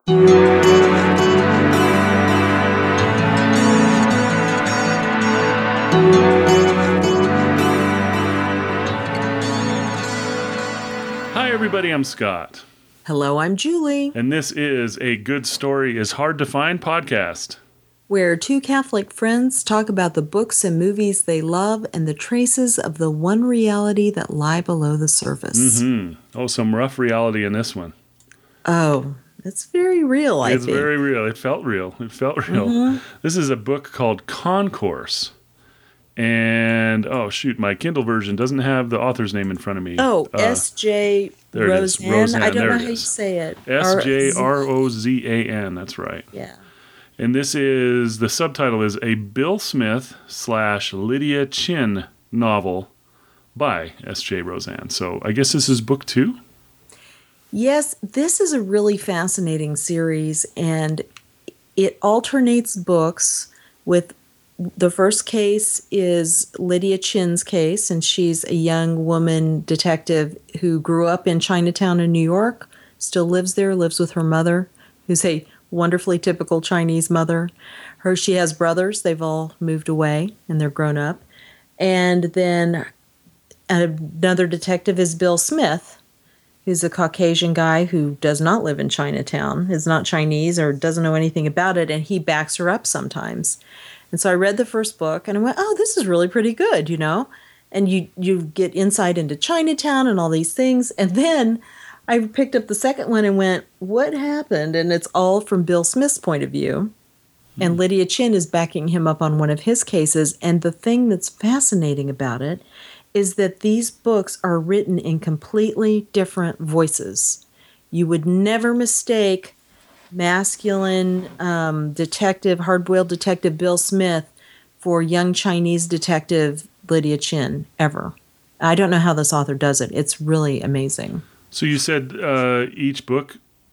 Hi, everybody. I'm Scott. Hello, I'm Julie. And this is a Good Story is Hard to Find podcast, where two Catholic friends talk about the books and movies they love and the traces of the one reality that lie below the surface. Oh, some rough reality in this one. Oh, it's very real, I think. It's very real. It felt real. This is a book called Concourse. And, oh, shoot, my Kindle version doesn't have the author's name in front of me. Oh, S.J. Roseanne. I don't know how you say it. S.J.R.O.Z.A.N. That's right. Yeah. And this is, the subtitle is A Bill Smith / Lydia Chin novel by S.J. Roseanne. So I guess this is book 2? Yes, this is a really fascinating series, and it alternates books with the first case is Lydia Chin's case, and she's a young woman detective who grew up in Chinatown in New York, still lives there, lives with her mother, who's a wonderfully typical Chinese mother. She has brothers. They've all moved away, and they're grown up. And then another detective is Bill Smith, who's a Caucasian guy who does not live in Chinatown, is not Chinese or doesn't know anything about it, and he backs her up sometimes. And so I read the first book, and I went, oh, this is really pretty good, And you get insight into Chinatown and all these things. And then I picked up the second one and went, what happened? And it's all from Bill Smith's point of view. And Lydia Chin is backing him up on one of his cases. And the thing that's fascinating about it is that these books are written in completely different voices. You would never mistake masculine detective, hard-boiled detective Bill Smith for young Chinese detective Lydia Chin, ever. I don't know how this author does it. It's really amazing. So you said each book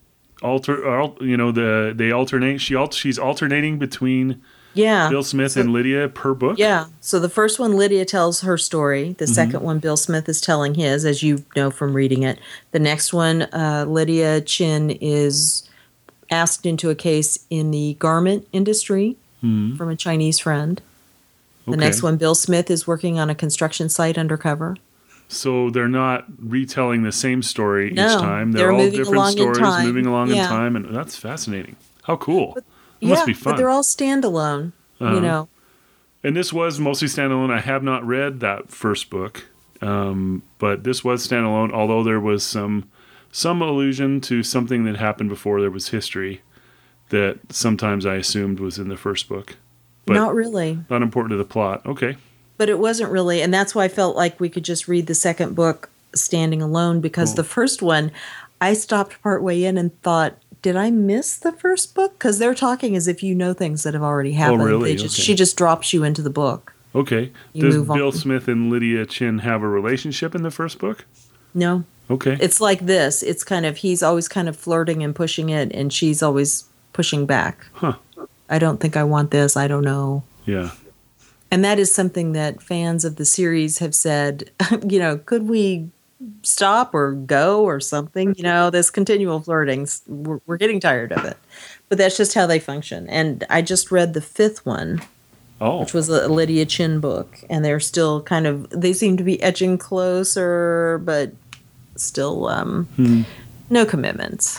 they alternate. She's alternating between Bill Smith and Lydia per book? Yeah. So the first one, Lydia tells her story. The second one, Bill Smith is telling his, as you know from reading it. The next one, Lydia Chin is asked into a case in the garment industry from a Chinese friend. The next one, Bill Smith is working on a construction site undercover. So they're not retelling the same story each time. They're all moving different along stories in time. moving along in time, and that's fascinating. How cool. It must be fun. But they're all standalone, And this was mostly standalone. I have not read that first book, but this was standalone, although there was some allusion to something that happened before there was history that sometimes I assumed was in the first book. But not really. Not important to the plot. Okay. But it wasn't really, and that's why I felt like we could just read the second book standing alone, because the first one, I stopped partway in and thought, did I miss the first book? Because they're talking as if you know things that have already happened. Oh, really? She just drops you into the book. Okay. Does Bill Smith and Lydia Chin have a relationship in the first book? No. Okay. It's like this. It's kind of, he's always kind of flirting and pushing it, and she's always pushing back. Huh. I don't think I want this. I don't know. Yeah. And that is something that fans of the series have said, could we stop or go or something? This continual flirting, we're getting tired of it. But that's just how they function. And I just read the fifth one, which was a Lydia Chin book. And they're still they seem to be edging closer, but still no commitments.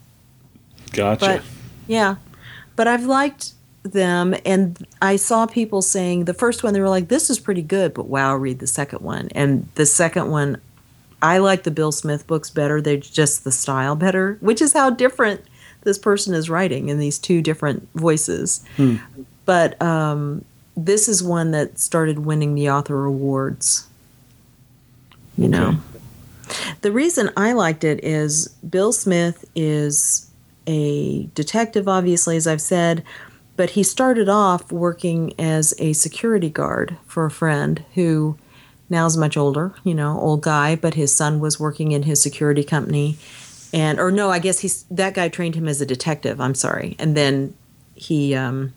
Gotcha. But I've liked them, and I saw people saying the first one, they were like, this is pretty good, but wow, read the second one. And the second one, I like the Bill Smith books better. They're just the style better, which is how different this person is writing in these two different voices. But this is one that started winning the author awards. You know, the reason I liked it is Bill Smith is a detective, obviously, as I've said, but he started off working as a security guard for a friend who now is much older, old guy, but his son was working in his security company. I guess that guy trained him as a detective, I'm sorry. And then he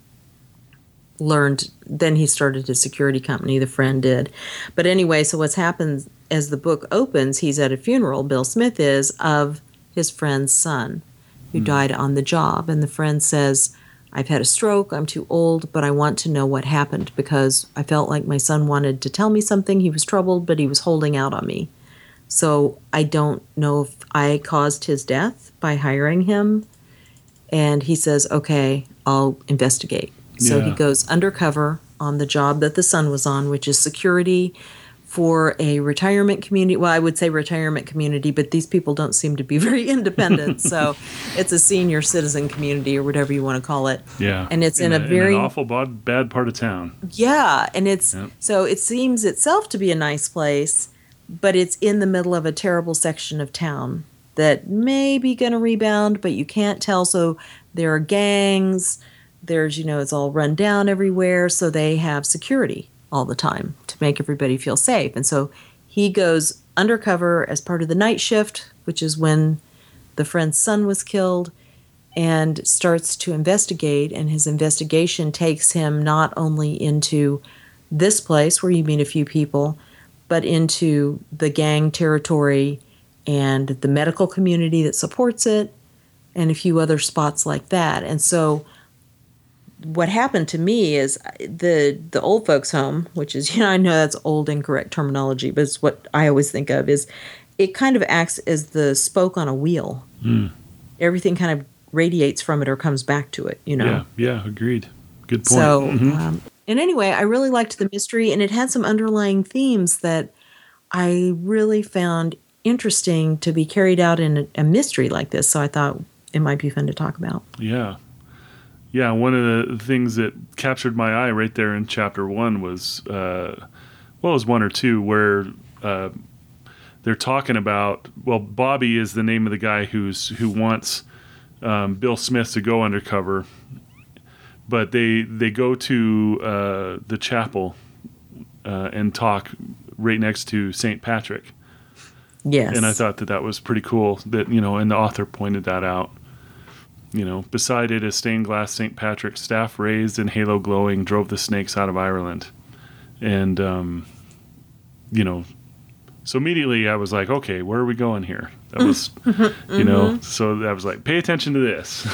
he started his security company, the friend did. But anyway, so what's happened as the book opens, he's at a funeral, Bill Smith is, of his friend's son. who died on the job. And the friend says, I've had a stroke, I'm too old, but I want to know what happened because I felt like my son wanted to tell me something. He was troubled, but he was holding out on me. So I don't know if I caused his death by hiring him. And he says, okay, I'll investigate. So he goes undercover on the job that the son was on, which is security for a retirement community. Well, I would say retirement community, but these people don't seem to be very independent. So it's a senior citizen community or whatever you want to call it. Yeah. And it's in an awful bad part of town. Yeah. And so it seems itself to be a nice place, but it's in the middle of a terrible section of town that may be going to rebound, but you can't tell. So there are gangs. There's, it's all run down everywhere. So they have security all the time to make everybody feel safe. And so he goes undercover as part of the night shift, which is when the friend's son was killed, and starts to investigate. And his investigation takes him not only into this place where you meet a few people, but into the gang territory and the medical community that supports it and a few other spots like that. And so what happened to me is the old folks home, which is, I know that's old incorrect terminology, but it's what I always think of, is it kind of acts as the spoke on a wheel. Everything kind of radiates from it or comes back to it, Yeah, agreed. Good point. So, and anyway, I really liked the mystery, and it had some underlying themes that I really found interesting to be carried out in a mystery like this. So I thought it might be fun to talk about. Yeah. Yeah, one of the things that captured my eye right there in chapter 1 was, it was 1 or 2, where they're talking about, Bobby is the name of the guy who wants Bill Smith to go undercover, but they go to the chapel and talk right next to St. Patrick. Yes. And I thought that was pretty cool that, and the author pointed that out. Beside it, a stained glass St. Patrick staff raised and halo glowing drove the snakes out of Ireland. And, so immediately I was like, okay, where are we going here? That was, so I was like, pay attention to this.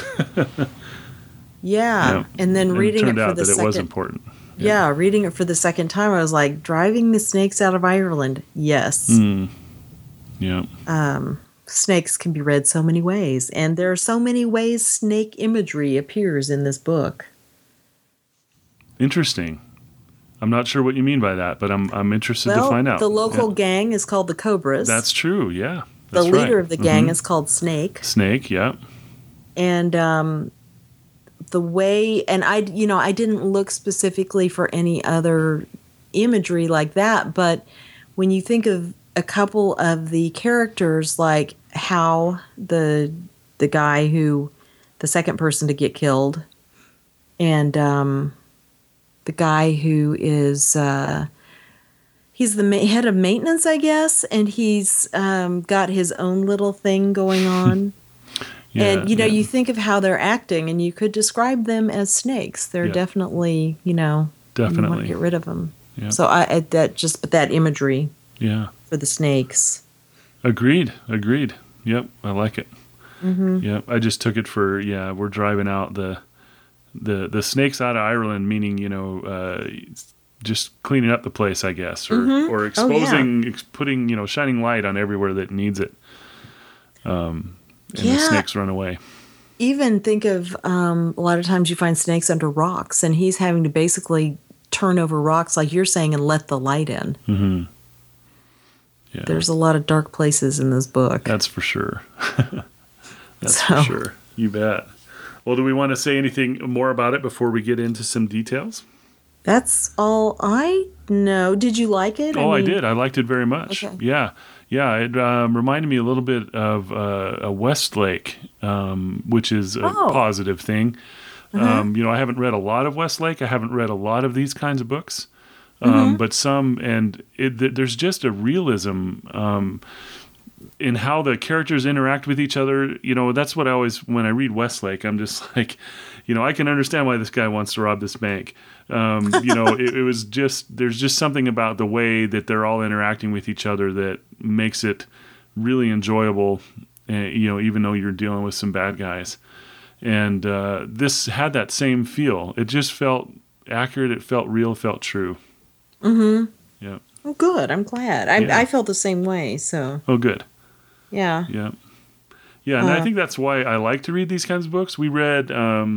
Yeah. And then reading it for the second. It was important. Yeah, reading it for the second time, I was like, driving the snakes out of Ireland. Yes. Yeah. Snakes can be read so many ways, and there are so many ways snake imagery appears in this book. Interesting. I'm not sure what you mean by that, but I'm interested to find out. The local gang is called the Cobras. That's true, yeah. The leader of the gang is called Snake. Snake, yeah. And the way, and I didn't look specifically for any other imagery like that, but when you think of a couple of the characters, like how the guy the second person to get killed, and the guy who is he's the head of maintenance, I guess, and he's got his own little thing going on. And you think of how they're acting, and you could describe them as snakes. They're definitely, definitely you want to get rid of them. Yeah. So that imagery. Yeah. For the snakes. Agreed. Yep, I like it. Yep, I just took it for we're driving out the snakes out of Ireland, meaning just cleaning up the place, I guess, or exposing, putting shining light on everywhere that needs it. And the snakes run away. Even think of a lot of times you find snakes under rocks, and he's having to basically turn over rocks, like you're saying, and let the light in. Mm-hmm. Yeah. There's a lot of dark places in this book. That's for sure. For sure. You bet. Well, do we want to say anything more about it before we get into some details? That's all I know. Did you like it? I did. I liked it very much. Okay. Yeah. Yeah. It reminded me a little bit of a Westlake, which is a positive thing. I haven't read a lot of Westlake. I haven't read a lot of these kinds of books. But some, and there's just a realism in how the characters interact with each other. That's what I always, when I read Westlake, I'm just like, I can understand why this guy wants to rob this bank. It was just, there's just something about the way that they're all interacting with each other that makes it really enjoyable even though you're dealing with some bad guys. And this had that same feel. It just felt accurate. It felt real. It felt true. Mm-hmm. Yeah. Oh, good. I'm glad. I felt the same way. So. Oh, good. Yeah. Yeah. Yeah, and I think that's why I like to read these kinds of books. We read,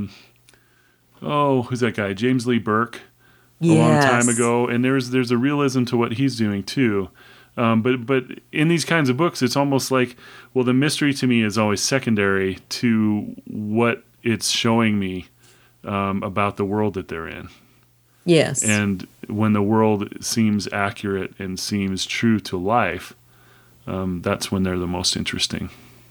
who's that guy? James Lee Burke. A long time ago, and there's a realism to what he's doing too. But in these kinds of books, it's almost like, well, the mystery to me is always secondary to what it's showing me about the world that they're in. Yes. And when the world seems accurate and seems true to life, that's when they're the most interesting.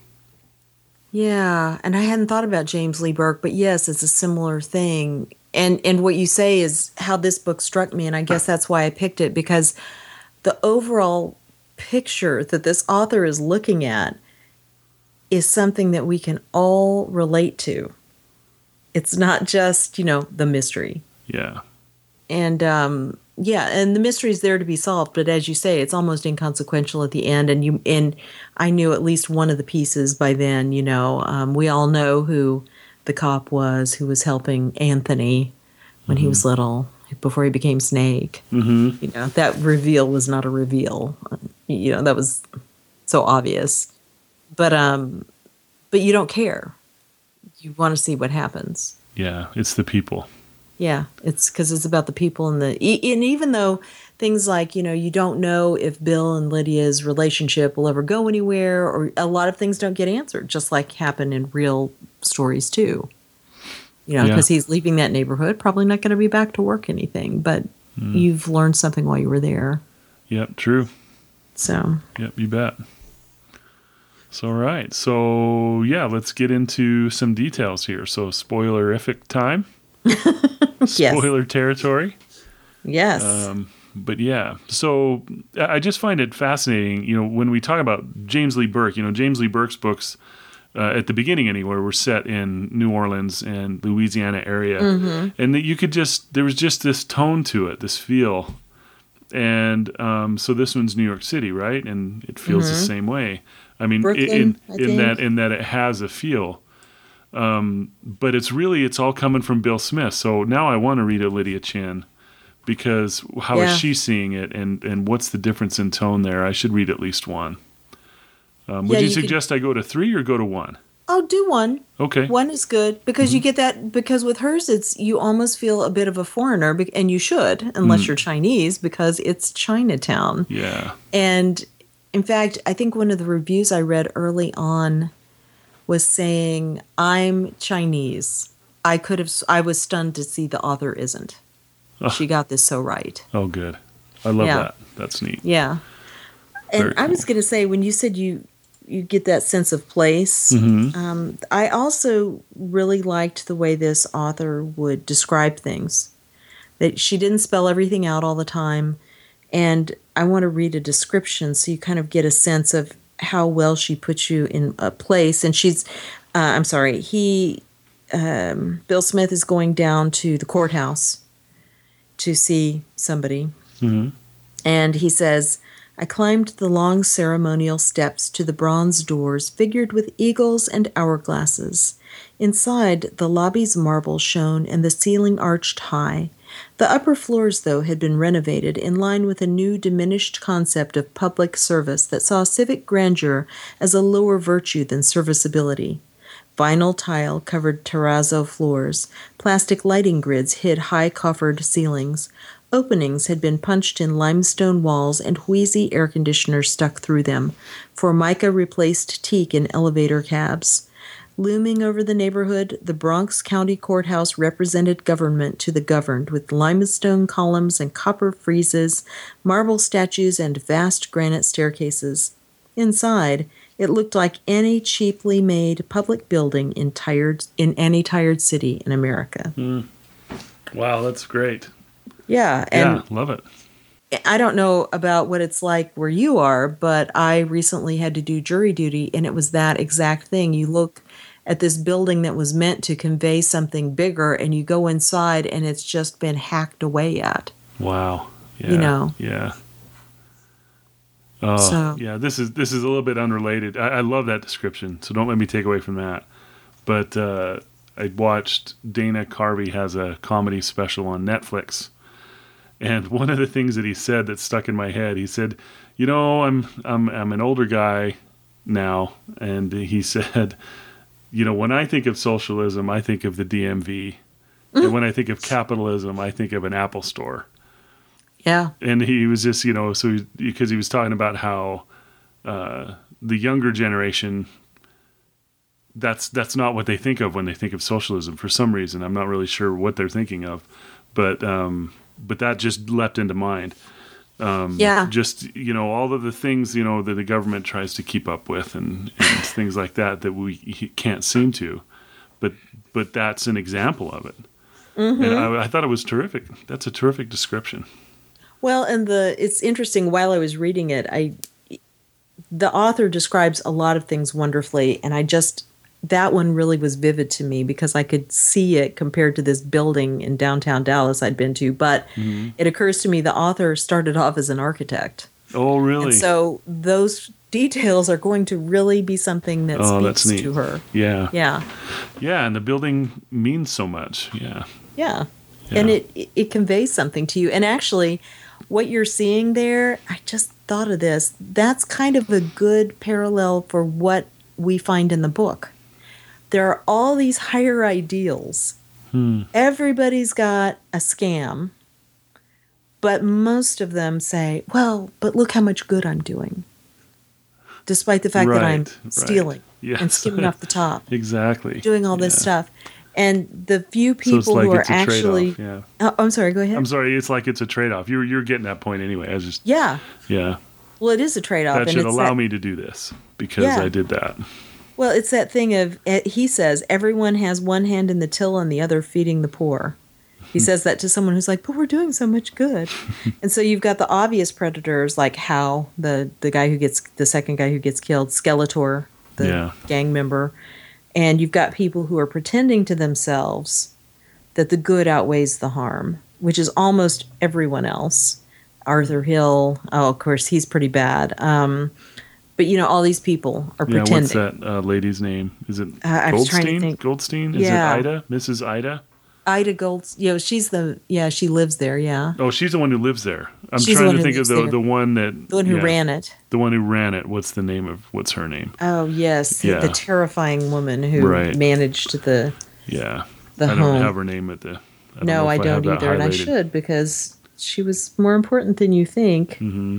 Yeah, and I hadn't thought about James Lee Burke, but yes, it's a similar thing. And what you say is how this book struck me, and I guess that's why I picked it, because the overall picture that this author is looking at is something that we can all relate to. It's not just, the mystery. Yeah. And and the mystery is there to be solved, but as you say, it's almost inconsequential at the end. And I knew at least one of the pieces by then. We all know who the cop was who was helping Anthony when he was little, before he became Snake. Mm-hmm. That reveal was not a reveal. That was so obvious. But you don't care. You want to see what happens. Yeah, it's the people. Yeah, it's because it's about the people and even though things like, you don't know if Bill and Lydia's relationship will ever go anywhere, or a lot of things don't get answered, just like happen in real stories too. Because he's leaving that neighborhood, probably not going to be back to work anything, but you've learned something while you were there. Yep, true. So. Yep, you bet. So, all right. So, yeah, let's get into some details here. So, spoilerific time. Spoiler territory. Yes. But yeah, so I just find it fascinating, when we talk about James Lee Burke, James Lee Burke's books, at the beginning anyway, were set in New Orleans and Louisiana area. Mm-hmm. And that you could there was just this tone to it, this feel. And so this one's New York City, right? And it feels the same way. I mean, Brooklyn, in that it has a feel. But it's all coming from Bill Smith. So now I want to read a Lydia Chin, because how is she seeing it, and what's the difference in tone there? I should read at least one. Would you suggest I go to 3 or go to 1? Oh, do 1. Okay. 1 is good, because you get that, because with hers, you almost feel a bit of a foreigner, and you should, unless you're Chinese, because it's Chinatown. Yeah. And in fact, I think one of the reviews I read early on was saying, I'm Chinese. I was stunned to see the author isn't. She got this so right. Oh, good. I love that. That's neat. Yeah. And I was going to say, when you said you get that sense of place, I also really liked the way this author would describe things. That she didn't spell everything out all the time. And I want to read a description so you kind of get a sense of how well she puts you in a place. And Bill Smith is going down to the courthouse to see somebody. Mm-hmm. And he says, I climbed the long ceremonial steps to the bronze doors figured with eagles and hourglasses. Inside, the lobby's marble shone and the ceiling arched high. The upper floors, though, had been renovated in line with a new diminished concept of public service that saw civic grandeur as a lower virtue than serviceability. Vinyl tile covered terrazzo floors, plastic lighting grids hid high coffered ceilings. Openings had been punched in limestone walls and wheezy air conditioners stuck through them. Formica replaced teak in elevator cabs. Looming over the neighborhood, the Bronx County Courthouse represented government to the governed, with limestone columns and copper friezes, marble statues, and vast granite staircases. Inside, it looked like any cheaply made public building in any tired city in America. Wow, that's great. Yeah, love it. I don't know about what it's like where you are, but I recently had to do jury duty, and it was that exact thing. You look at this building that was meant to convey something bigger, and you go inside, and it's just been hacked away at. Wow. Yeah. Yeah. Oh, So, yeah. This is a little bit unrelated. I love that description, so don't let me take away from that. But I watched Dana Carvey has a comedy special on Netflix, and one of the things that he said that stuck in my head, he said, "You know, I'm an older guy now," and he said, "You know, when I think of socialism, I think of the DMV, and when I think of capitalism, I think of an Apple store." yeah. And he was just, because he was talking about how the younger generation, that's not what they think of when they think of socialism for some reason. I'm not really sure what they're thinking of, but that just leapt into mind. Yeah. Just, all of the things, that the government tries to keep up with and things like that we can't seem to, but that's an example of it. Mm-hmm. And I thought it was terrific. That's a terrific description. Well, and it's interesting. While I was reading it, the author describes a lot of things wonderfully, and that one really was vivid to me because I could see it compared to this building in downtown Dallas I'd been to. But it occurs to me the author started off as an architect. Oh, really? And so those details are going to really be something that that's speaks neat. to her. Yeah. Yeah. Yeah, and the building means so much. Yeah. Yeah. Yeah. And it conveys something to you. And actually, what you're seeing there, I just thought of this. That's kind of a good parallel for what we find in the book. There are all these higher ideals. Everybody's got a scam, but most of them say, well, but look how much good I'm doing, despite the fact that I'm stealing and skimming off the top. Exactly. Doing all this stuff. And the few people who are actually... Yeah. Oh, I'm sorry, go ahead. I'm sorry, it's like it's a trade-off. You're getting that point anyway. I was just... Yeah. Yeah. Well, it is a trade-off. That should allow me to do this because I did that. Well, it's that thing of, he says, everyone has one hand in the till and the other feeding the poor. He says that to someone who's like, but we're doing so much good. And so you've got the obvious predators like Hal, the second guy who gets killed, Skeletor, the gang member. And you've got people who are pretending to themselves that the good outweighs the harm, which is almost everyone else. Arthur Hill, of course, he's pretty bad. But, all these people are pretending. What's that lady's name? Is it I was trying to Goldstein? think. Goldstein? Is it Ida? Mrs. Ida? Ida Goldstein. She lives there, yeah. Oh, she's the one who lives there. She's trying to think of the one that... The one who ran it. The one who ran it. What's her name? Oh, yes. The terrifying woman who managed the home. I don't have her name at the... I don't either, and I should because she was more important than you think. Mm-hmm.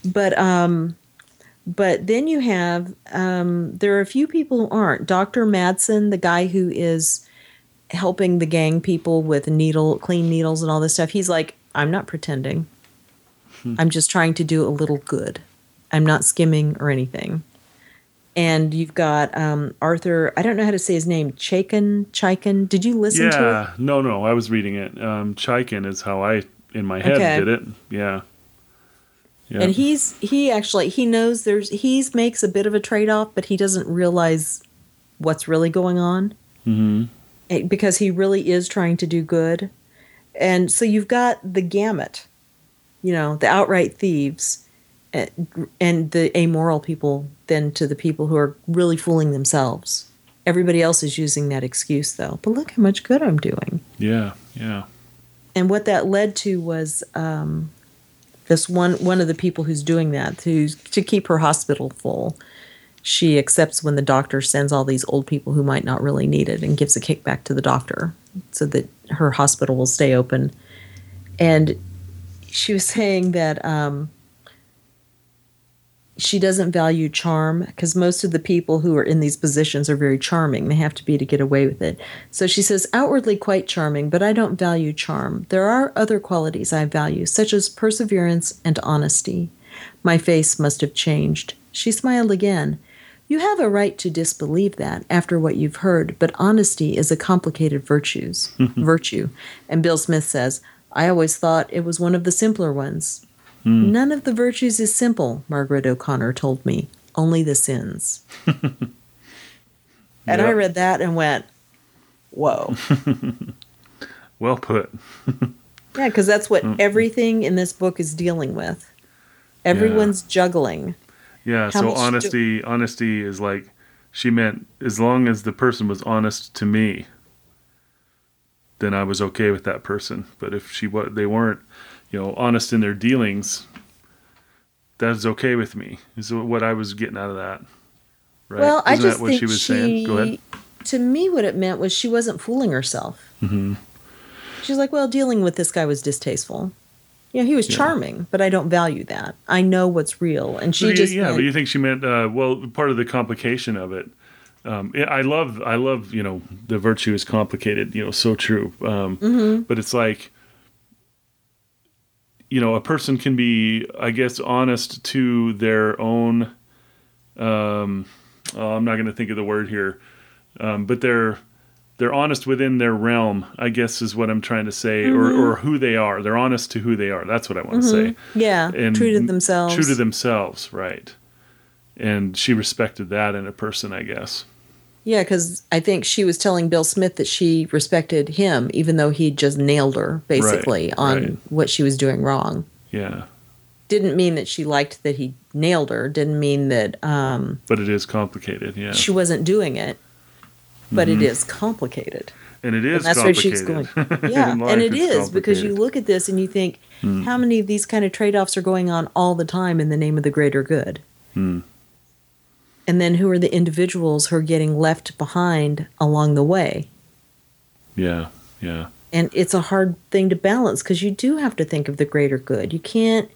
But then you have... there are a few people who aren't. Dr. Madsen, the guy who is helping the gang people with clean needles and all this stuff, he's like, I'm not pretending. I'm just trying to do a little good. I'm not skimming or anything. And you've got Arthur, I don't know how to say his name, Chaikin. Did you listen to it? Yeah, no, I was reading it. Chaikin is how I, in my head, did it. Yeah. And he knows he makes a bit of a trade-off, but he doesn't realize what's really going on. Mm-hmm. Because he really is trying to do good. And so you've got the gamut, the outright thieves and the amoral people then to the people who are really fooling themselves. Everybody else is using that excuse, though. But look how much good I'm doing. Yeah, yeah. And what that led to was this one of the people who's doing that, to keep her hospital full. She accepts when the doctor sends all these old people who might not really need it and gives a kickback to the doctor so that her hospital will stay open. And she was saying that she doesn't value charm because most of the people who are in these positions are very charming. They have to be to get away with it. So she says, outwardly quite charming, but I don't value charm. There are other qualities I value, such as perseverance and honesty. My face must have changed. She smiled again. You have a right to disbelieve that after what you've heard, but honesty is a complicated virtue. And Bill Smith says, I always thought it was one of the simpler ones. None of the virtues is simple, Margaret O'Connor told me. Only the sins. And I read that and went, whoa. Well put. Yeah, because that's what everything in this book is dealing with. Everyone's juggling. Yeah. How So much honesty is like, she meant as long as the person was honest to me, then I was okay with that person. But if they weren't, honest in their dealings, that's okay with me. Is what I was getting out of that. Right? Well, I Isn't that just what she think was saying? Go ahead. to me, what it meant was she wasn't fooling herself. Mm-hmm. She's like, well, dealing with this guy was distasteful. He was charming, but I don't value that. I know what's real. And she But you think she meant, part of the complication of it. I love, the virtue is complicated, so true. But it's like, a person can be, I guess, honest to their own, I'm not going to think of the word here, but they're honest within their realm, I guess is what I'm trying to say, or who they are. They're honest to who they are. That's what I want to say. Yeah, And true to themselves. True to themselves, right. And she respected that in a person, I guess. Yeah, because I think she was telling Bill Smith that she respected him, even though he just nailed her, basically, on what she was doing wrong. Yeah. Didn't mean that she liked that he nailed her. Didn't mean that... but it is complicated, yeah. She wasn't doing it, but it is complicated. And it is that's complicated. Where she's going. Yeah, and it is, because you look at this and you think, how many of these kind of trade-offs are going on all the time in the name of the greater good? And then who are the individuals who are getting left behind along the way? Yeah, yeah. And it's a hard thing to balance because you do have to think of the greater good. You can't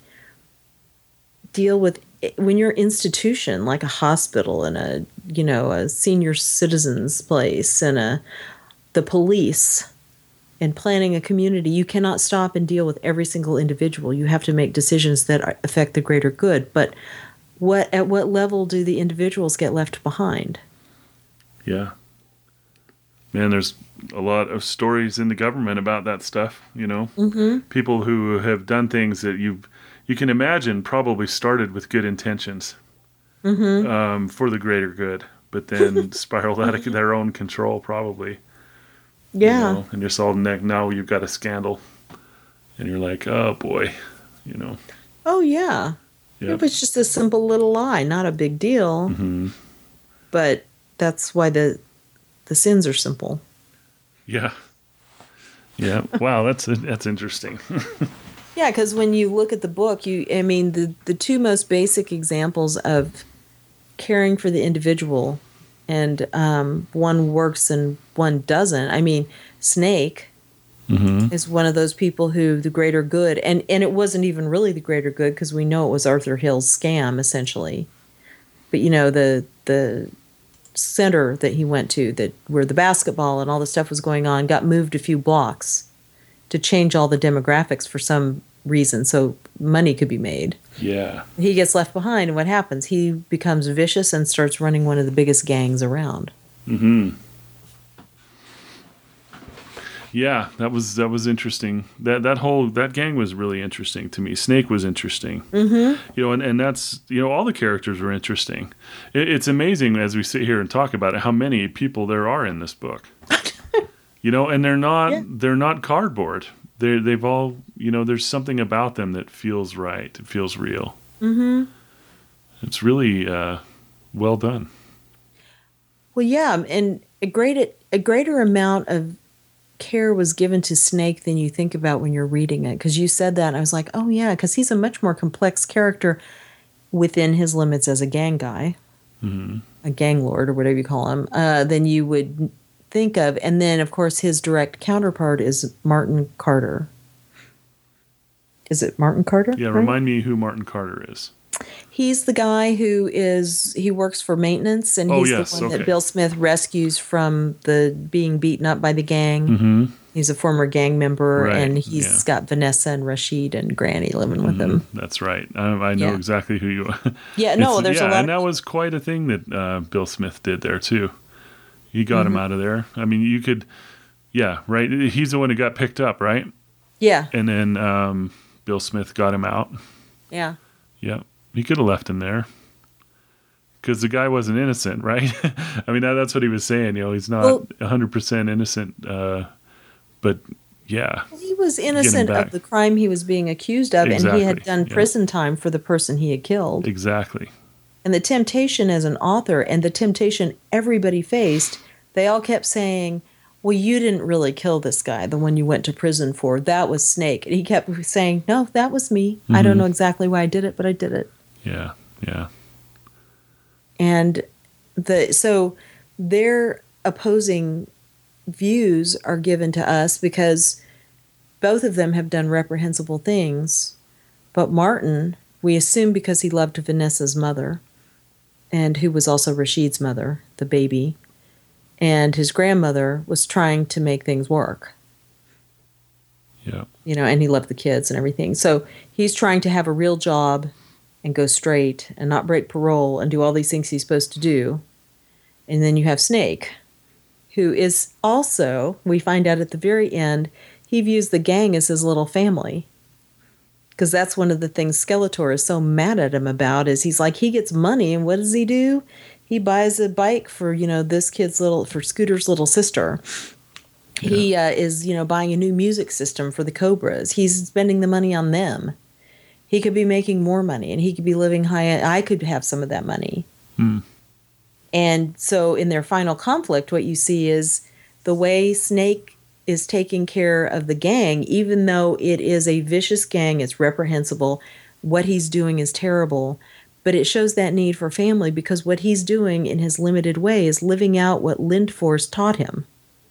deal with when you're an institution like a hospital and a senior citizens place and the police and planning a community. You cannot stop and deal with every single individual. You have to make decisions that affect the greater good. But at what level do the individuals get left behind? Yeah. Man, there's a lot of stories in the government about that stuff, People who have done things that you can imagine probably started with good intentions for the greater good, but then spiraled out of their own control probably. Yeah. And you're solving that. Now you've got a scandal and you're like, oh boy, Oh, yeah. Yep. It was just a simple little lie, not a big deal. But that's why the sins are simple. Yeah. Yeah. Wow, that's interesting. Yeah, because when you look at the book, the two most basic examples of caring for the individual, and one works and one doesn't. Snake is one of those people who the greater good, and it wasn't even really the greater good because we know it was Arthur Hill's scam essentially. But the center that he went to, where the basketball and all the stuff was going on, got moved a few blocks to change all the demographics for some reason so money could be made. Yeah. He gets left behind, and what happens? He becomes vicious and starts running one of the biggest gangs around. Yeah, that was interesting. That gang was really interesting to me. Snake was interesting. And that's, all the characters were interesting. It's amazing as we sit here and talk about it how many people there are in this book. And they're not cardboard. They've all, there's something about them that feels right. It feels real. It's really well done. Well, yeah, and a greater amount of care was given to Snake than you think about when you're reading it. Because you said that, and I was like, oh yeah, because he's a much more complex character within his limits as a gang guy, a gang lord, or whatever you call him, than you would think of. And then, of course, his direct counterpart is Martin Carter. Is it Martin Carter? Yeah, right? Remind me who Martin Carter is. He's the guy who he works for maintenance, and he's the one that Bill Smith rescues from the being beaten up by the gang. He's a former gang member, and he's got Vanessa and Rashid and Granny living with him. That's right. I know exactly who you are. Yeah, no, there's a lot. And that was quite a thing that Bill Smith did there too. He got him out of there. You could, right. He's the one who got picked up, right? Yeah. And then Bill Smith got him out. Yeah. Yeah. He could have left him there because the guy wasn't innocent, right? That's what he was saying. He's not 100% innocent, but yeah, He was getting innocent of back. the crime he was being accused of, and he had Exactly. done Yeah. prison time for the person he had killed. Exactly. And the temptation as an author, and the temptation everybody faced, they all kept saying, well, you didn't really kill this guy, the one you went to prison for. That was Snake. And he kept saying, no, that was me. I don't know exactly why I did it, but I did it. Yeah. Yeah. And so their opposing views are given to us because both of them have done reprehensible things. But Martin, we assume because he loved Vanessa's mother, and who was also Rashid's mother, the baby, and his grandmother was trying to make things work. Yeah. And he loved the kids and everything. So he's trying to have a real job and go straight and not break parole and do all these things he's supposed to do. And then you have Snake, who is also, we find out at the very end, he views the gang as his little family. Because that's one of the things Skeletor is so mad at him about, is he's like, he gets money, and what does he do? He buys a bike for, for Scooter's little sister. Yeah. He is, buying a new music system for the Cobras. He's spending the money on them. He could be making more money, and he could be living high. I could have some of that money. And so in their final conflict, what you see is the way Snake is taking care of the gang, even though it is a vicious gang, it's reprehensible, what he's doing is terrible, but it shows that need for family because what he's doing in his limited way is living out what Lindforce taught him.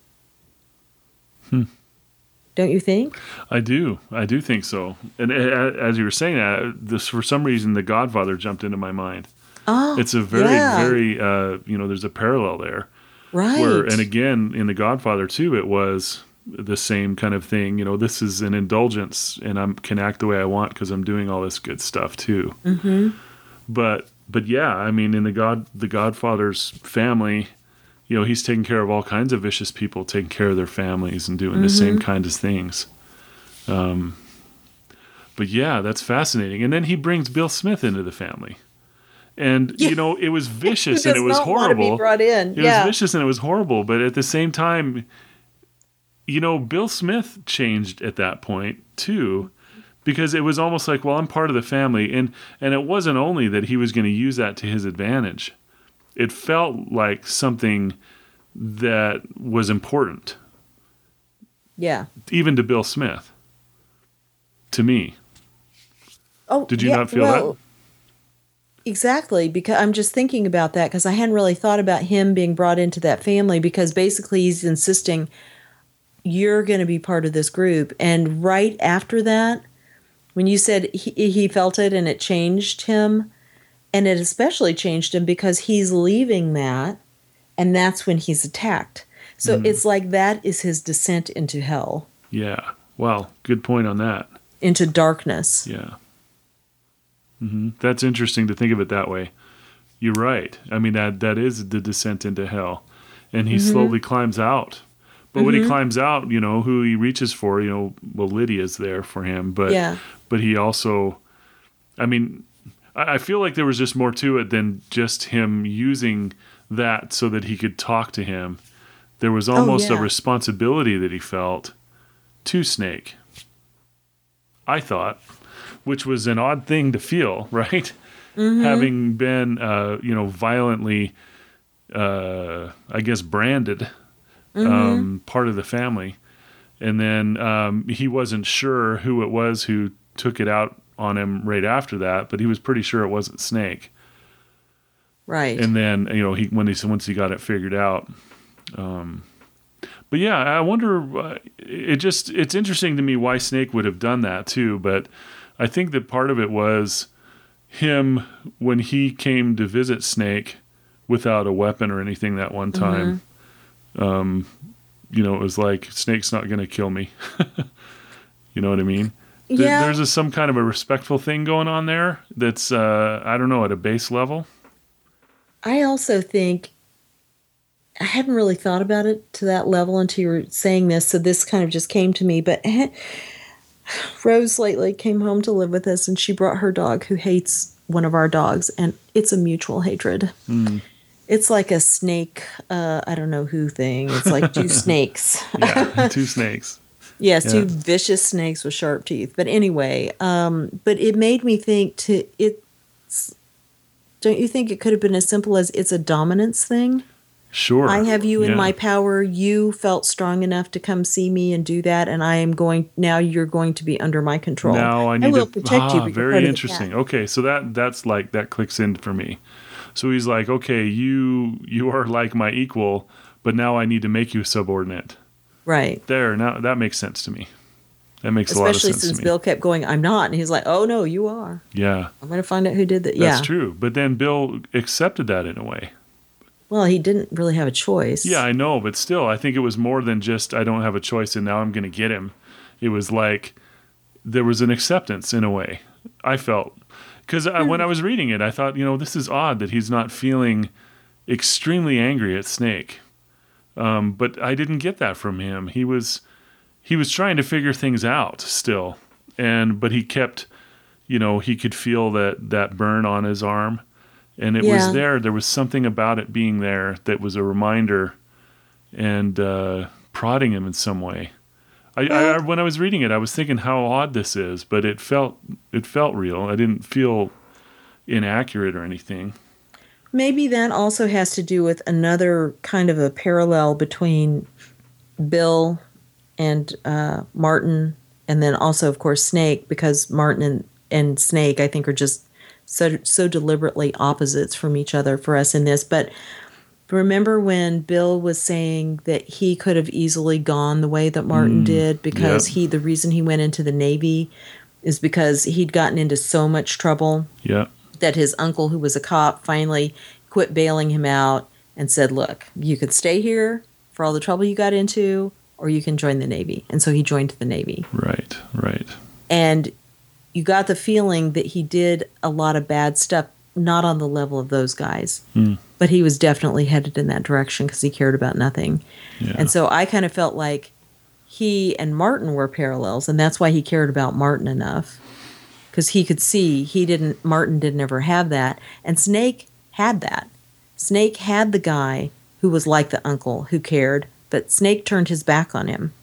Don't you think? I do think so. And as you were saying that, for some reason, The Godfather jumped into my mind. Oh, it's a very, there's a parallel there. Right. And again, in The Godfather too, it was the same kind of thing. This is an indulgence, and I can act the way I want because I'm doing all this good stuff too. Mm-hmm. But yeah, I mean, in the Godfather's family, he's taking care of all kinds of vicious people, taking care of their families and doing the same kind of things. But yeah, that's fascinating. And then he brings Bill Smith into the family. And, it was vicious and it was horrible. Want to be brought in. It was vicious and it was horrible. But at the same time, Bill Smith changed at that point too, because it was almost like, well, I'm part of the family. And it wasn't only that he was going to use that to his advantage. It felt like something that was important. Yeah. Even to Bill Smith. To me. Oh, did you not feel that? Exactly, because I'm just thinking about that because I hadn't really thought about him being brought into that family because basically he's insisting you're going to be part of this group. And right after that, when you said he felt it and it changed him, and it especially changed him because he's leaving that, and that's when he's attacked. So it's like that is his descent into hell. Yeah. Well, good point on that. Into darkness. Yeah. That's interesting to think of it that way. You're right. I mean, that is the descent into hell. And he slowly climbs out. But when he climbs out, who he reaches for, Lydia's there for him. But he also, I mean, I feel like there was just more to it than just him using that so that he could talk to him. There was almost a responsibility that he felt to Snake, I thought, which was an odd thing to feel, right? Having been, violently, I guess, branded, part of the family. And then he wasn't sure who it was who took it out on him right after that, but he was pretty sure it wasn't Snake. Right. And then, once he got it figured out. But yeah, I wonder, it's interesting to me why Snake would have done that too, but I think that part of it was him when he came to visit Snake without a weapon or anything that one time. It was like, Snake's not going to kill me. You know what I mean? Yeah. There's some kind of a respectful thing going on there that's, I don't know, at a base level. I also think, I hadn't really thought about it to that level until you were saying this, so this kind of just came to me, but Rose lately came home to live with us, and she brought her dog who hates one of our dogs, and it's a mutual hatred. It's like a snake, I don't know who thing. It's like two snakes. Yeah, two snakes. Yes, Yeah. two vicious snakes with sharp teeth. But anyway, but it made me think to it. Don't you think it could have been as simple as it's a dominance thing? I Sure. have you in Yeah. my power. You felt strong enough to come see me and do that, and I am going now. You're going to be under my control. Now I I need will to. protect you, but you're part Very of the pack. interesting. Okay, so that's like that clicks in for me. So he's like, okay, you are like my equal, but now I need to make you subordinate. Right. There, now that makes sense to me. That makes a lot of Especially sense to since me. Bill kept going, I'm not. And he's like, oh, no, you are. Yeah, I'm going to find out who did that. that's Yeah. true. But then Bill accepted that in a way. Well, he didn't really have a choice. Yeah, I know, but still, I think it was more than just I don't have a choice and now I'm going to get him. It was like there was an acceptance in a way. I felt because when I was reading it, I thought, this is odd that he's not feeling extremely angry at Snake. But I didn't get that from him. He was trying to figure things out still, but he kept, he could feel that burn on his arm, and it was Yeah. there. There was something about it being there that was a reminder and prodding him in some way. When I was reading it, I was thinking how odd this is, but it felt real. I didn't feel inaccurate or anything. Maybe that also has to do with another kind of a parallel between Bill and Martin, and then also, of course, Snake, because Martin and Snake, I think, are just so deliberately opposites from each other for us in this. But remember when Bill was saying that he could have easily gone the way that Martin did because Yep. the reason he went into the Navy is because he'd gotten into so much trouble Yeah. that his uncle, who was a cop, finally quit bailing him out and said, look, you could stay here for all the trouble you got into, or you can join the Navy. And so he joined the Navy. Right. Right. And you got the feeling that he did a lot of bad stuff, not on the level of those guys. But he was definitely headed in that direction because he cared about nothing. Yeah. And so I kind of felt like he and Martin were parallels, and that's why he cared about Martin enough. Because he could see Martin didn't ever have that. And Snake had that. Snake had the guy who was like the uncle who cared, but Snake turned his back on him.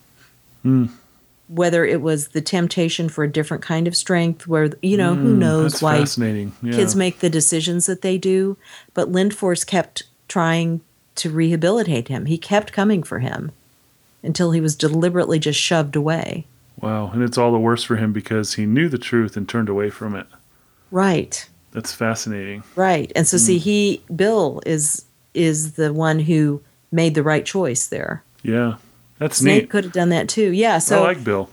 Whether it was the temptation for a different kind of strength, where, who knows That's why fascinating. Yeah. kids make the decisions that they do. But Lindfors kept trying to rehabilitate him. He kept coming for him until he was deliberately just shoved away. Wow. And it's all the worse for him because he knew the truth and turned away from it. Right. That's fascinating. Right. And so see, Bill is the one who made the right choice there. Yeah. That's Snake neat. could have done that too. Yeah. So I like Bill.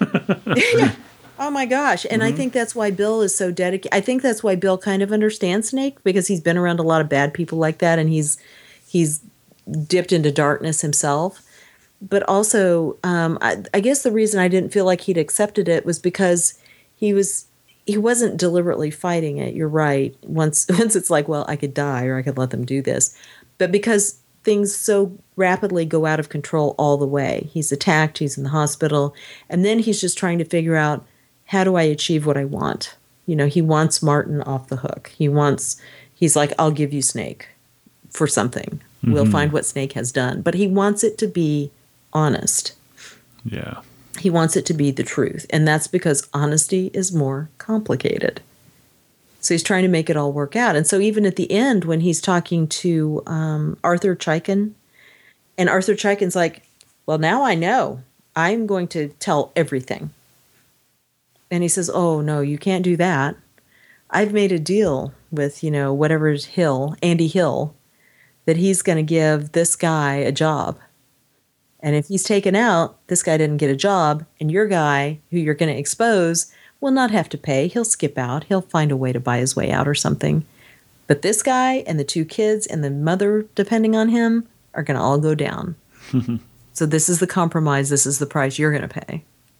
oh my gosh. And I think that's why Bill is so dedicated. I think that's why Bill kind of understands Snake, because he's been around a lot of bad people like that, and he's dipped into darkness himself. But also, I guess the reason I didn't feel like he'd accepted it was because he wasn't deliberately fighting it. You're right. Once it's like, well, I could die or I could let them do this. But because things so rapidly go out of control all the way. He's attacked, he's in the hospital, and then he's just trying to figure out, how do I achieve what I want? He wants Martin off the hook. He's like, I'll give you Snake for something. We'll find what Snake has done. But he wants it to be honest. Yeah. He wants it to be the truth. And that's because honesty is more complicated. So he's trying to make it all work out. And so even at the end, when he's talking to Arthur Chaikin, and Arthur Chaikin's like, well, now I know. I'm going to tell everything. And he says, oh, no, you can't do that. I've made a deal with, whatever's Andy Hill, that he's going to give this guy a job. And if he's taken out, this guy didn't get a job, and your guy, who you're going to expose, will not have to pay. He'll skip out. He'll find a way to buy his way out or something. But this guy and the two kids and the mother, depending on him, are going to all go down. So this is the compromise. This is the price you're going to pay.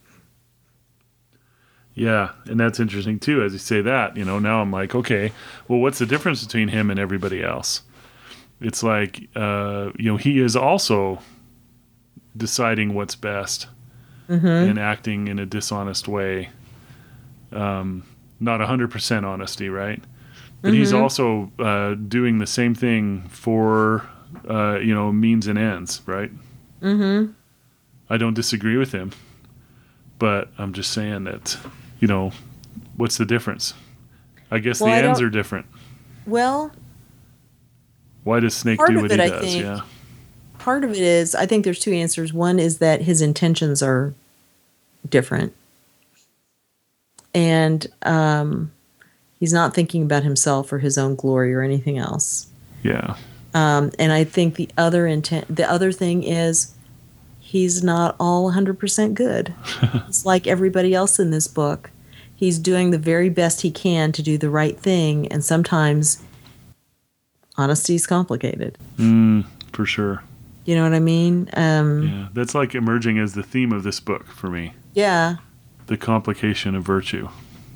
Yeah, and that's interesting too. As you say that, now I'm like, okay, well, what's the difference between him and everybody else? It's like, he is also deciding what's best and acting in a dishonest way. Not 100% honesty, right? But he's also doing the same thing for, means and ends, right? I don't disagree with him. But I'm just saying that, what's the difference? I guess Well, the I ends don't. are different. Well, Why does Snake part do of what it, he I does? think, Yeah. part of it is, I think there's two answers. One is that his intentions are different, and he's not thinking about himself or his own glory or anything else. Yeah. And I think the other thing is he's not all 100% good. It's like everybody else in this book. He's doing the very best he can to do the right thing, and sometimes honesty is complicated. For sure. You know what I mean? Yeah. That's like emerging as the theme of this book for me. Yeah. The complication of virtue.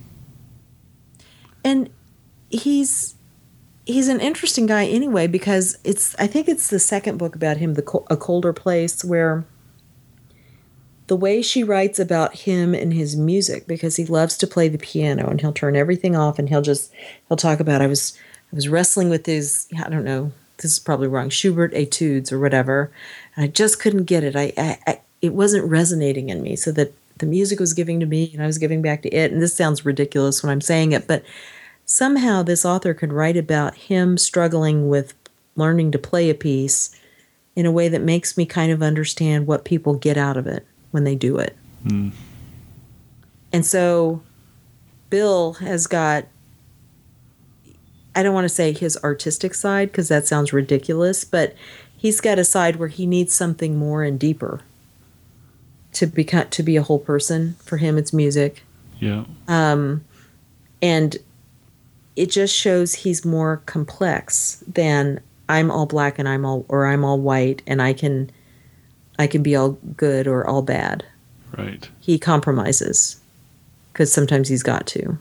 And he's an interesting guy anyway, because I think it's the second book about him, A Colder Place, where the way she writes about him and his music, because he loves to play the piano and he'll turn everything off and he'll talk about, I was wrestling with these, I don't know, this is probably wrong, Schubert etudes or whatever, and I just couldn't get it. It wasn't resonating in me, so that the music was giving to me and I was giving back to it. And this sounds ridiculous when I'm saying it, but somehow this author could write about him struggling with learning to play a piece in a way that makes me kind of understand what people get out of it when they do it. And so Bill has got, I don't want to say his artistic side because that sounds ridiculous, but he's got a side where he needs something more and deeper to be a whole person. For him, it's music. Yeah. And it just shows he's more complex than I'm all black and I'm all white and I can be all good or all bad. Right. He compromises because sometimes he's got to.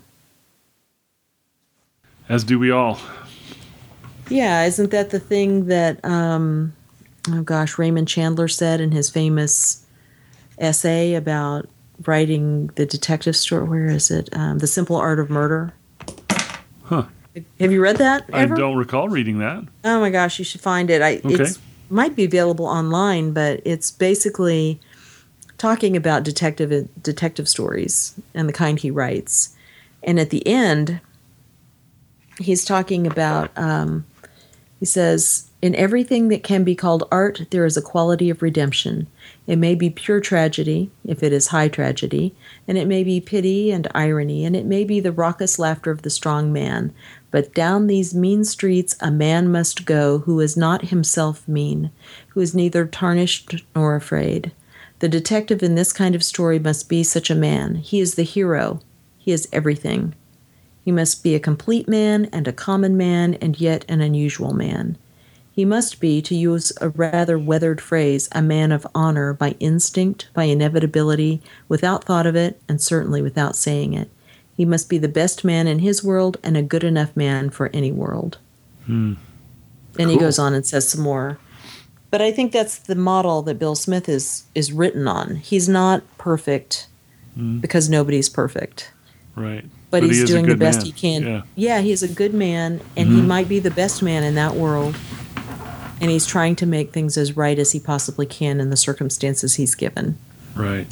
As do we all. Yeah, isn't that the thing that Raymond Chandler said in his famous essay about writing the detective story? Where is it? The Simple Art of Murder. Huh. Have you read that ever? I don't recall reading that. Oh my gosh, you should find it. It might be available online, but it's basically talking about detective stories and the kind he writes. And at the end, he's talking about, he says, in everything that can be called art, there is a quality of redemption. It may be pure tragedy, if it is high tragedy, and it may be pity and irony, and it may be the raucous laughter of the strong man. But down these mean streets a man must go who is not himself mean, who is neither tarnished nor afraid. The detective in this kind of story must be such a man. He is the hero. He is everything. He must be a complete man and a common man and yet an unusual man. He must be, to use a rather weathered phrase, a man of honor by instinct, by inevitability, without thought of it, and certainly without saying it. He must be the best man in his world and a good enough man for any world. And he goes on and says some more. But I think that's the model that Bill Smith is written on. He's not perfect because nobody's perfect. Right. But he's doing the best man. he can. Yeah, he's a good man, and he might be the best man in that world. And he's trying to make things as right as he possibly can in the circumstances he's given. Right.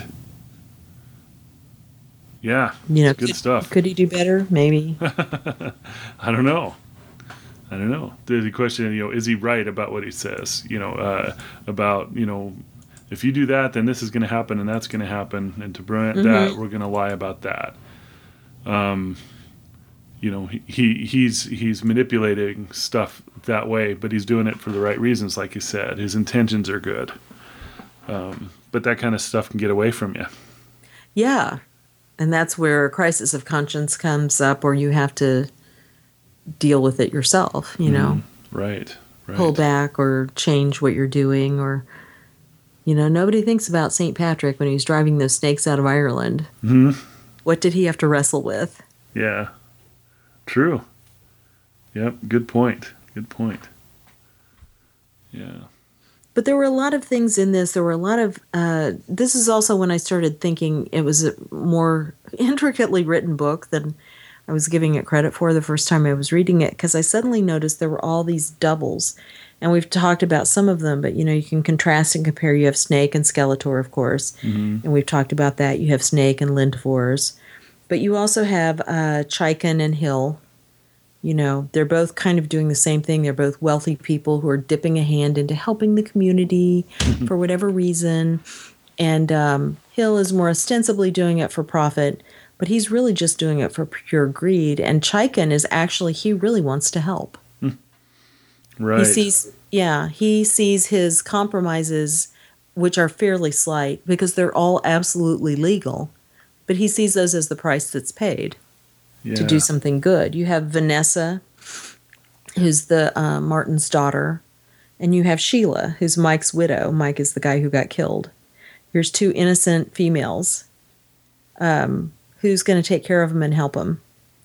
Yeah. Good stuff. Could he do better? Maybe. I don't know. The question, is he right about what he says? About, if you do that, then this is going to happen and that's going to happen. And to prevent that, we're going to lie about that. He's manipulating stuff that way, but he's doing it for the right reasons, like you said. His intentions are good. But that kind of stuff can get away from you. Yeah. And that's where a crisis of conscience comes up, or you have to deal with it yourself, Right. Pull back or change what you're doing, or, nobody thinks about St. Patrick when he was driving those snakes out of Ireland. What did he have to wrestle with? Yeah. True. Yep. Good point. Yeah. But there were a lot of things in this. There were a lot of, this is also when I started thinking it was a more intricately written book than I was giving it credit for the first time I was reading it, because I suddenly noticed there were all these doubles. And we've talked about some of them, but you can contrast and compare. You have Snake and Skeletor, of course, and we've talked about that. You have Snake and Lindfors, but you also have Chaikin and Hill. They're both kind of doing the same thing. They're both wealthy people who are dipping a hand into helping the community for whatever reason. And Hill is more ostensibly doing it for profit, but he's really just doing it for pure greed. And Chaikin is actually, he really wants to help. Right. He sees his compromises, which are fairly slight because they're all absolutely legal, but he sees those as the price that's paid to do something good. You have Vanessa, who's the Martin's daughter, and you have Sheila, who's Mike's widow. Mike is the guy who got killed. Here's two innocent females. Who's going to take care of them and help them?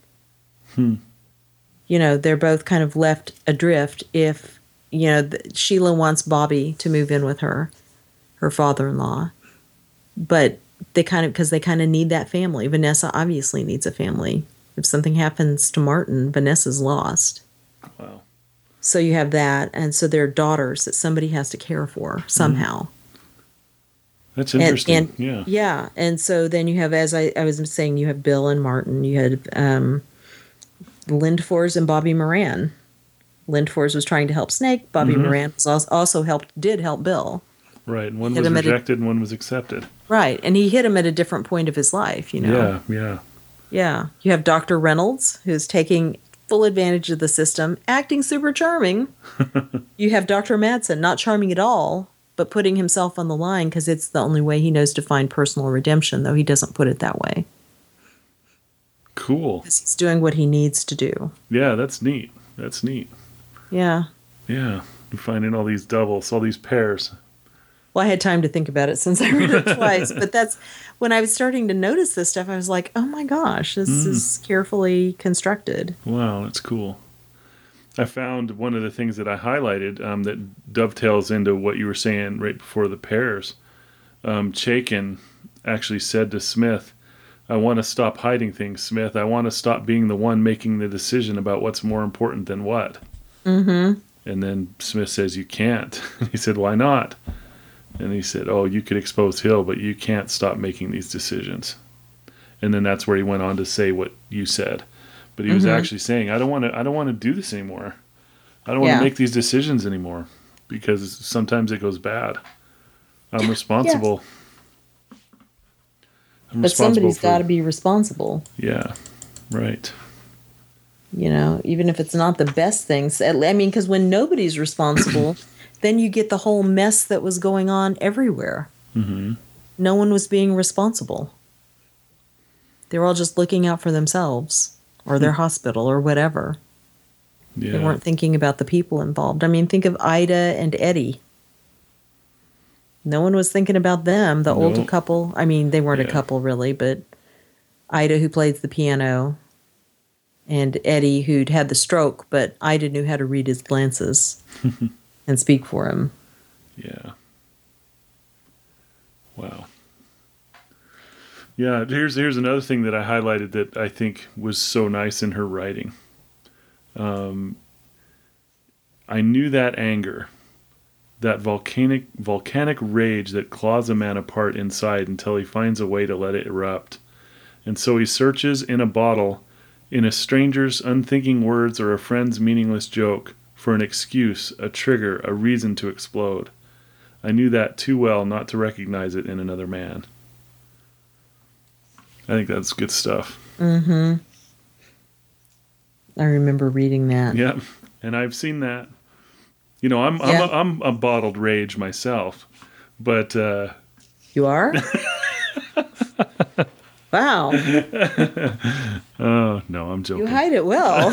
They're both kind of left adrift if, Sheila wants Bobby to move in with her father-in-law. But because they kind of need that family. Vanessa obviously needs a family. If something happens to Martin, Vanessa's lost. Wow. So you have that. And so they're daughters that somebody has to care for somehow. That's interesting. Yeah. And so then you have, as I was saying, you have Bill and Martin. You had Lindfors and Bobby Moran. Lindfors was trying to help Snake. Bobby Moran was also did help Bill. Right. And one was rejected and one was accepted. Right. And he hit him at a different point of his life, Yeah. Yeah. You have Dr. Reynolds, who's taking full advantage of the system, acting super charming. You have Dr. Madsen, not charming at all, but putting himself on the line because it's the only way he knows to find personal redemption, though he doesn't put it that way. Cool. Because he's doing what he needs to do. Yeah, that's neat. Yeah. Yeah. You're finding all these doubles, all these pairs. Well, I had time to think about it since I read it twice, but that's when I was starting to notice this stuff. I was like, oh my gosh, this is carefully constructed. Wow, that's cool. I found one of the things that I highlighted that dovetails into what you were saying right before the pairs. Chaikin actually said to Smith, I want to stop hiding things, Smith. I want to stop being the one making the decision about what's more important than what. And then Smith says, you can't. He said, why not? And he said, oh, you could expose Hill, but you can't stop making these decisions. And then that's where he went on to say what you said. But he was actually saying, I don't want to do this anymore. I don't want to make these decisions anymore because sometimes it goes bad. I'm responsible. But somebody's got to be responsible. Yeah, right. Even if it's not the best things. I mean, because when nobody's responsible, then you get the whole mess that was going on everywhere. No one was being responsible. They were all just looking out for themselves or their hospital or whatever. Yeah. They weren't thinking about the people involved. I mean, think of Ida and Eddie. No one was thinking about them, the old couple. I mean, they weren't a couple really, but Ida, who plays the piano, and Eddie, who'd had the stroke, but Ida knew how to read his glances and speak for him. Yeah. Wow. Yeah, here's another thing that I highlighted that I think was so nice in her writing. I knew that anger, that volcanic rage that claws a man apart inside until he finds a way to let it erupt. And so he searches in a bottle, in a stranger's unthinking words or a friend's meaningless joke, for an excuse, a trigger, a reason to explode. I knew that too well not to recognize it in another man. I think that's good stuff. I remember reading that. Yep, and I've seen that. I'm a bottled rage myself, but you are? Wow. Oh no, I'm joking. You hide it well.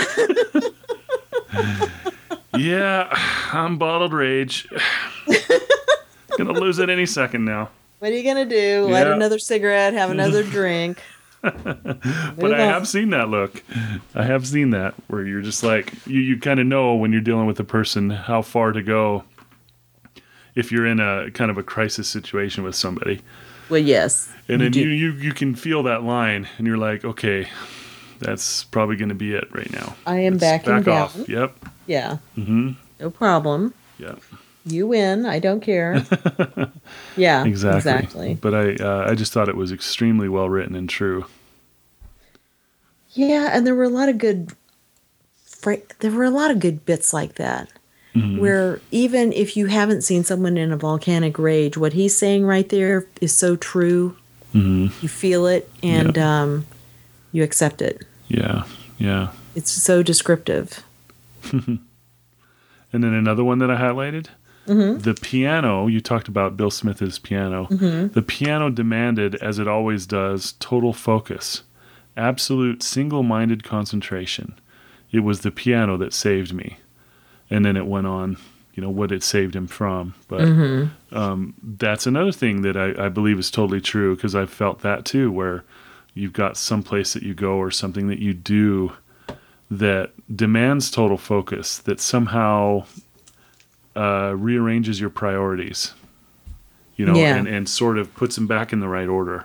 Yeah, I'm bottled rage. Gonna lose it any second now. What are you gonna do? Yeah. Light another cigarette, have another drink. But I have seen that look. I have seen that where you're just like you kind of know when you're dealing with a person how far to go if you're in a kind of a crisis situation with somebody. Well, yes. And then you can feel that line and you're like, okay, that's probably going to be it right now. I am backing down. Off. Yep. Yeah. No problem. Yeah. You win. I don't care. Yeah, exactly. But I just thought it was extremely well written and true. Yeah, and there were a lot of good bits like that. Where even if you haven't seen someone in a volcanic rage, what he's saying right there is so true. You feel it and you accept it. Yeah, yeah. It's so descriptive. And then another one that I highlighted, the piano, you talked about Bill Smith's piano. The piano demanded, as it always does, total focus, absolute single-minded concentration. It was the piano that saved me. And then it went on, what it saved him from. But that's another thing that I believe is totally true, because I've felt that too, where you've got some place that you go or something that you do that demands total focus, that somehow rearranges your priorities, and sort of puts them back in the right order.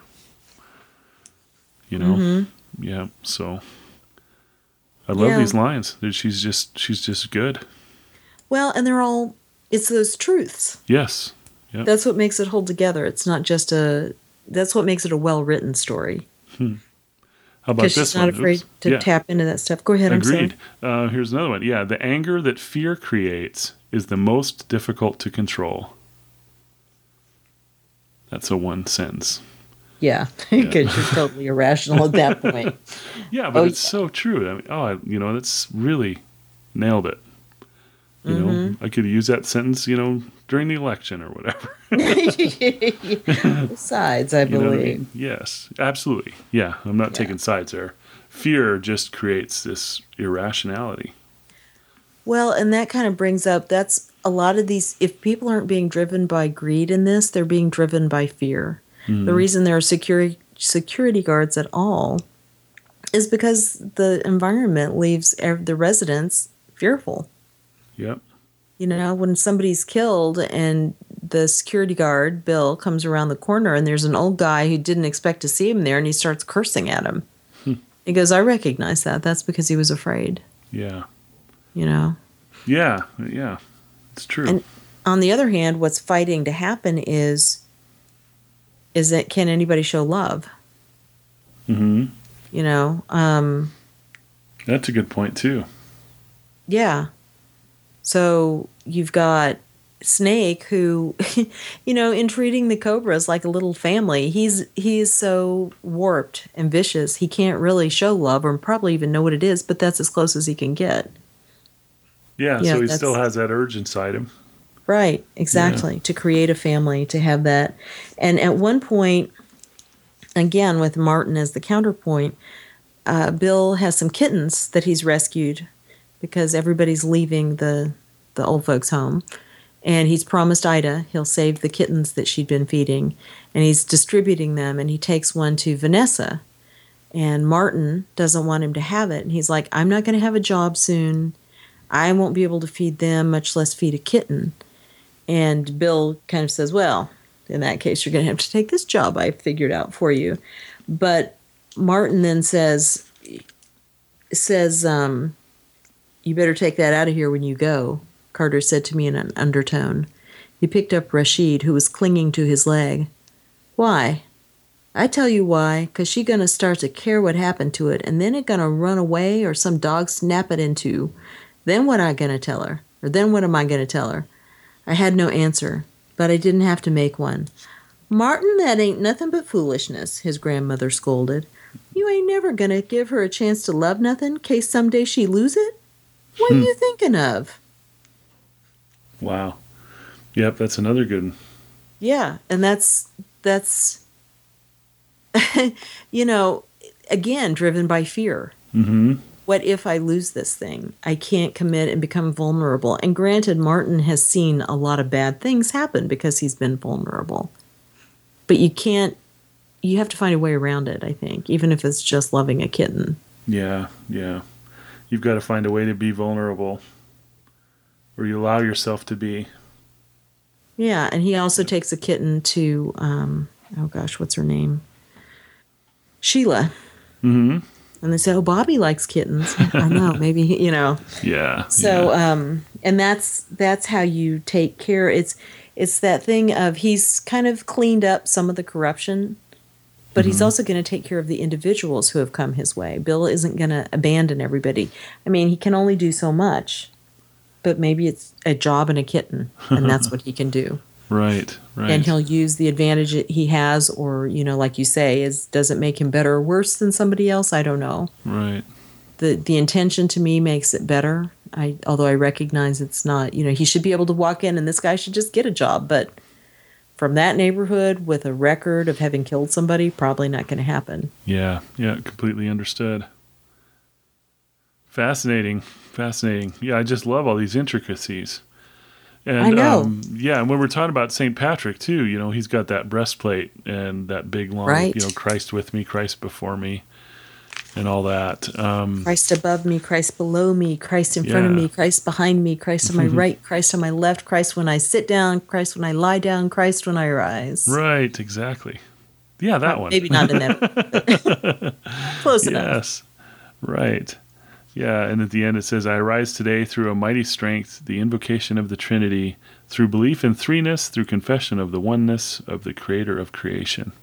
Yeah. So I love these lines. She's just good. Well, and it's those truths. Yes. Yep. That's what makes it hold together. It's not just that's what makes it a well-written story. How about this one? Because she's not afraid to tap into that stuff. Go ahead. Agreed. Here's another one. Yeah, the anger that fear creates is the most difficult to control. That's a one sentence. Yeah, because you're totally irrational at that point. Yeah, but it's so true. I mean, that's really nailed it. I could use that sentence, during the election or whatever. Sides, I believe. What I mean? Yes, absolutely. Yeah, I'm not taking sides there. Fear just creates this irrationality. Well, and that kind of brings up, that's a lot of these, if people aren't being driven by greed in this, they're being driven by fear. The reason there are security guards at all is because the environment leaves the residents fearful. Yep. When somebody's killed and the security guard, Bill, comes around the corner and there's an old guy who didn't expect to see him there and he starts cursing at him. He goes, I recognize that. That's because he was afraid. Yeah. Yeah, it's true. And on the other hand, what's fighting to happen is that can anybody show love? That's a good point too. Yeah. So you've got Snake who, in treating the Cobras like a little family, he is so warped and vicious. He can't really show love or probably even know what it is, but that's as close as he can get. Yeah, so he still has that urge inside him. Right, exactly. To create a family, to have that. And at one point, again, with Martin as the counterpoint, Bill has some kittens that he's rescued because everybody's leaving the old folks' home. And he's promised Ida he'll save the kittens that she'd been feeding. And he's distributing them, and he takes one to Vanessa. And Martin doesn't want him to have it. And he's like, I'm not going to have a job soon. I won't be able to feed them, much less feed a kitten. And Bill kind of says, well, in that case, you're going to have to take this job I figured out for you. But Martin then says, you better take that out of here when you go, Carter said to me in an undertone. He picked up Rashid, who was clinging to his leg. Why? I tell you why, 'cause she gonna start to care what happened to it, and then it gonna run away or some dog snap it into. Then what I gonna tell her? Or then what am I gonna tell her? I had no answer, but I didn't have to make one. Martin, that ain't nothing but foolishness, his grandmother scolded. You ain't never gonna give her a chance to love nothing, 'case someday she lose it? What are you thinking of? Wow. Yep, that's another good one. Yeah, and that's again, driven by fear. Mm-hmm. What if I lose this thing? I can't commit and become vulnerable. And granted, Martin has seen a lot of bad things happen because he's been vulnerable. But you have to find a way around it, I think, even if it's just loving a kitten. Yeah. You've got to find a way to be vulnerable, or you allow yourself to be. Yeah, and he also takes a kitten to, what's her name? Sheila. Mm-hmm. And they say, "Oh, Bobby likes kittens." I know, maybe, Yeah. So, yeah. and that's how you take care. It's that thing of he's kind of cleaned up some of the corruption, but he's also going to take care of the individuals who have come his way. Bill isn't going to abandon everybody. I mean, he can only do so much, but maybe it's a job and a kitten, and that's what he can do. Right. And he'll use the advantage that he has, or, like you say, does it make him better or worse than somebody else? I don't know. Right. The intention to me makes it better. Although I recognize it's not, he should be able to walk in and this guy should just get a job. But from that neighborhood with a record of having killed somebody, probably not going to happen. Yeah. Yeah. Completely understood. Fascinating. Yeah, I just love all these intricacies. And, I know. And when we're talking about St. Patrick too, he's got that breastplate and that big long, Right. Christ with me, Christ before me, and all that. Christ above me, Christ below me, Christ in front of me, Christ behind me, Christ on my right, Christ on my left, Christ when I sit down, Christ when I lie down, Christ when I rise. Right, exactly. Yeah, that one. Maybe not in that. Close enough. Yes, right. Yeah, and at the end it says, I arise today through a mighty strength, the invocation of the Trinity, through belief in threeness, through confession of the oneness of the Creator of creation.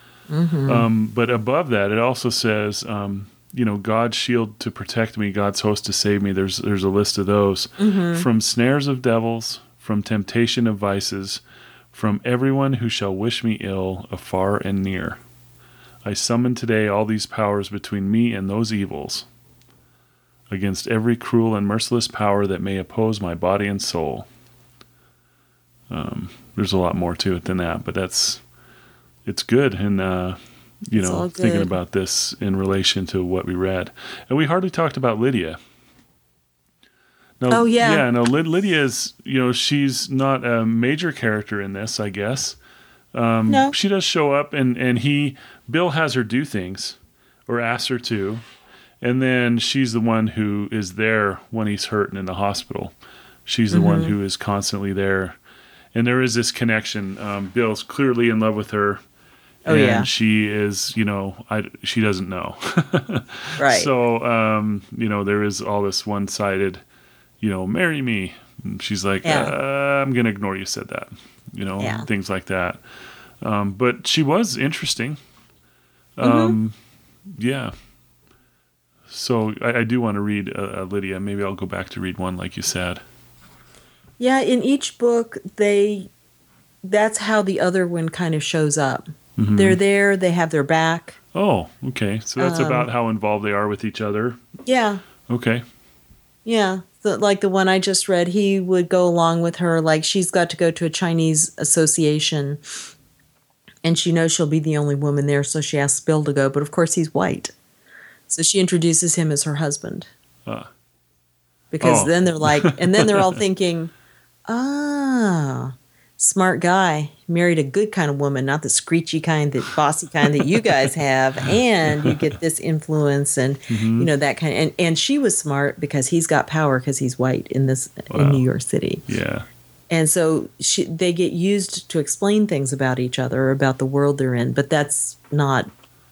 But above that, it also says, God's shield to protect me, God's host to save me. There's a list of those. From snares of devils, from temptation of vices, from everyone who shall wish me ill, afar and near. I summon today all these powers between me and those evils, against every cruel and merciless power that may oppose my body and soul. There's a lot more to it than that, but it's good. And, thinking about this in relation to what we read. And we hardly talked about Lydia. No, Lydia is, she's not a major character in this, I guess. No. She does show up, and Bill has her do things, or asks her to. And then she's the one who is there when he's hurt and in the hospital. She's the one who is constantly there. And there is this connection. Bill's clearly in love with her. Oh, and she is, she doesn't know. Right. So, there is all this one-sided, marry me. And she's like, I'm going to ignore you said that. Things like that. But she was interesting. Yeah. So I do want to read Lydia. Maybe I'll go back to read one like you said. Yeah, in each book, that's how the other one kind of shows up. They're there, they have their back. Oh, okay. So that's about how involved they are with each other. Yeah. Okay. Yeah. Like the one I just read, he would go along with her. Like she's got to go to a Chinese association, and she knows she'll be the only woman there, so she asks Bill to go. But of course, he's white. So she introduces him as her husband. Because then they're like, and then they're all thinking, smart guy, married a good kind of woman, not the screechy kind, the bossy kind that you guys have. And you get this influence and, that kind of, and she was smart because he's got power because he's white in New York City. Yeah. And so they get used to explain things about each other, or about the world they're in, but that's not,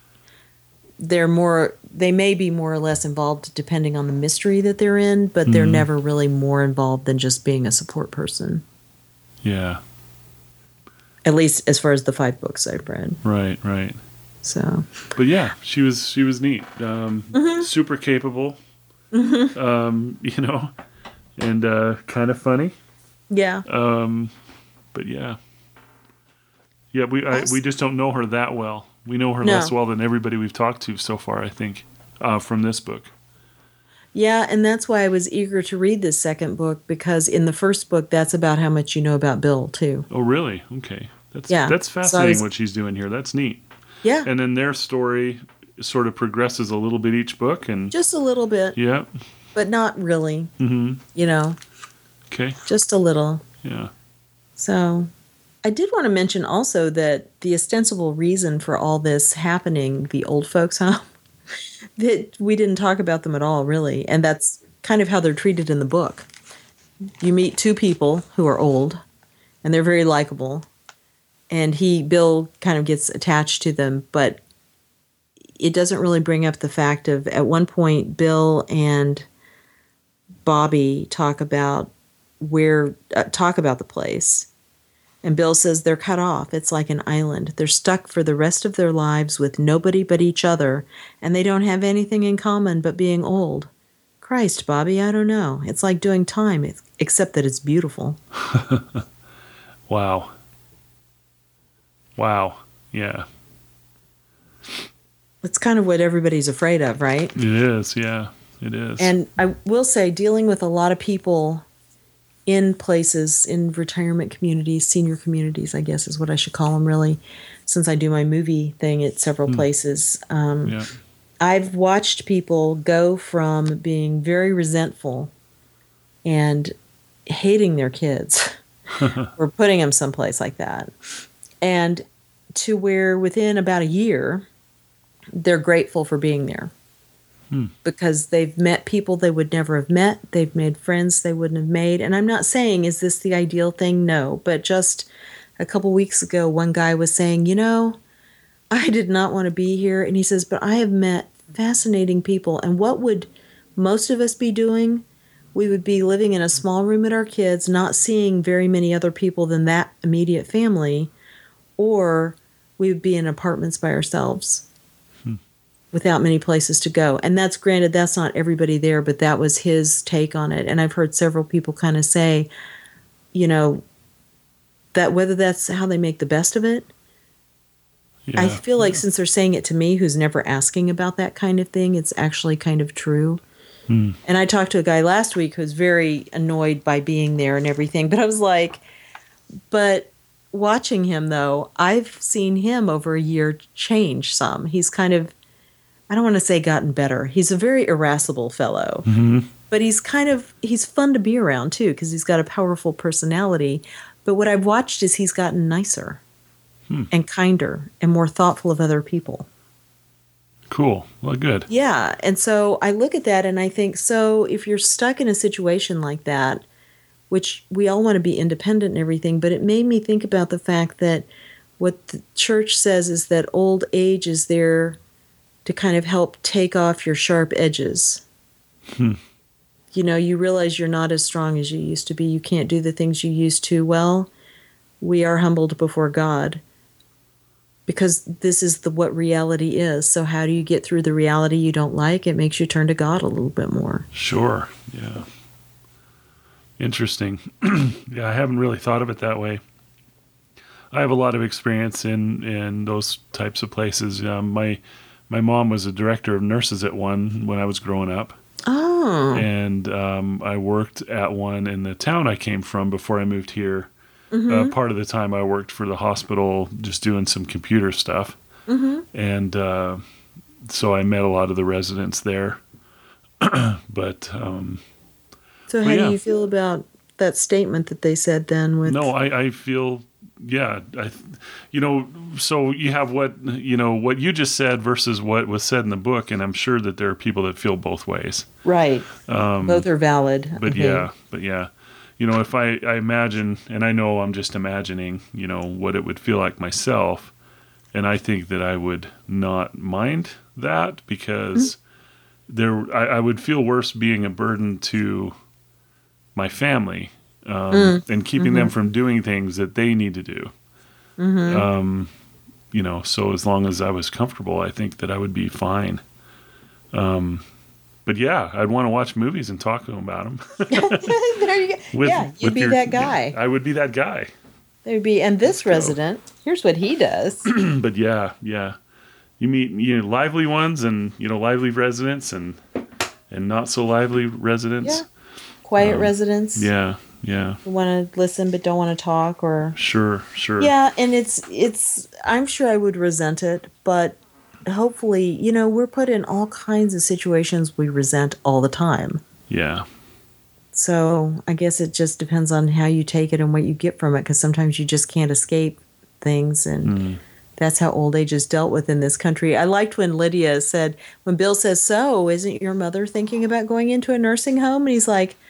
they may be more or less involved depending on the mystery that they're in, but they're never really more involved than just being a support person. Yeah. At least as far as the 5 books I've read. Right. So. But yeah, she was neat. Super capable. And kind of funny. Yeah. But yeah. Yeah, we just don't know her that well. We know her less well than everybody we've talked to so far, I think, from this book. Yeah, and that's why I was eager to read this second book, because in the first book, that's about how much you know about Bill, too. Oh, really? Okay. That's fascinating what she's doing here. That's neat. Yeah. And then their story sort of progresses a little bit each book. And just a little bit. Yeah. But not really. Okay. Just a little. Yeah. So I did want to mention also that the ostensible reason for all this happening, the old folks home, that we didn't talk about them at all, really. And that's kind of how they're treated in the book. You meet 2 people who are old, and they're very likable. And Bill kind of gets attached to them, but it doesn't really bring up the fact of, at one point, Bill and Bobby talk about the place. And Bill says they're cut off. It's like an island. They're stuck for the rest of their lives with nobody but each other, and they don't have anything in common but being old. Christ, Bobby, I don't know. It's like doing time, except that it's beautiful. Wow. Wow. Yeah. It's kind of what everybody's afraid of, right? It is. Yeah, it is. And I will say, dealing with a lot of people in places, in retirement communities, senior communities, I guess is what I should call them, really, since I do my movie thing at several places. Yeah. I've watched people go from being very resentful and hating their kids or putting them someplace like that, and to where within about a year, they're grateful for being there. Because they've met people they would never have met. They've made friends they wouldn't have made. And I'm not saying, is this the ideal thing? No. But just a couple weeks ago, one guy was saying, I did not want to be here. And he says, but I have met fascinating people. And what would most of us be doing? We would be living in a small room at our kids, not seeing very many other people than that immediate family. Or we would be in apartments by ourselves. Without many places to go. And that's granted, that's not everybody there, but that was his take on it. And I've heard several people kind of say, that whether that's how they make the best of it, Yeah. I feel like since they're saying it to me, who's never asking about that kind of thing, it's actually kind of true. And I talked to a guy last week who was very annoyed by being there and everything, but I was like, but watching him though, I've seen him over a year change some. He's kind of, I don't want to say gotten better. He's a very irascible fellow, but he's fun to be around too, because he's got a powerful personality. But what I've watched is he's gotten nicer and kinder and more thoughtful of other people. Cool. Well, good. Yeah. And so I look at that and I think, so if you're stuck in a situation like that, which we all want to be independent and everything, but it made me think about the fact that what the church says is that old age is there to kind of help take off your sharp edges. You realize you're not as strong as you used to be. You can't do the things you used to. Well, we are humbled before God because this is what reality is. So how do you get through the reality you don't like? It makes you turn to God a little bit more. Sure. Yeah. Interesting. Yeah, I haven't really thought of it that way. I have a lot of experience in those types of places. My mom was a director of nurses at one when I was growing up. Oh. And I worked at one in the town I came from before I moved here. Part of the time I worked for the hospital just doing some computer stuff. And so I met a lot of the residents there. But so how do you feel about that statement that they said then? No, I feel... Yeah, so you have what you just said versus what was said in the book, and I'm sure that there are people that feel both ways. Right. Both are valid. But yeah, if I imagine, and I know I'm just imagining, what it would feel like myself, and I think that I would not mind that because I would feel worse being a burden to my family. And keeping them from doing things that they need to do. So as long as I was comfortable, I think that I would be fine. But yeah, I'd want to watch movies and talk to them about them. There you go. You'd be that guy. I would be that guy. There'd be, and this resident, here's what he does. But yeah. You meet lively ones and lively residents and not so lively residents. Yeah. Quiet residents. Yeah. Who want to listen but don't want to talk, or Sure. Yeah, and it's I'm sure I would resent it, but hopefully, we're put in all kinds of situations we resent all the time. Yeah. So I guess it just depends on how you take it and what you get from it, because sometimes you just can't escape things, and that's how old age is dealt with in this country. I liked when Lydia said, when Bill says, so isn't your mother thinking about going into a nursing home? And he's like,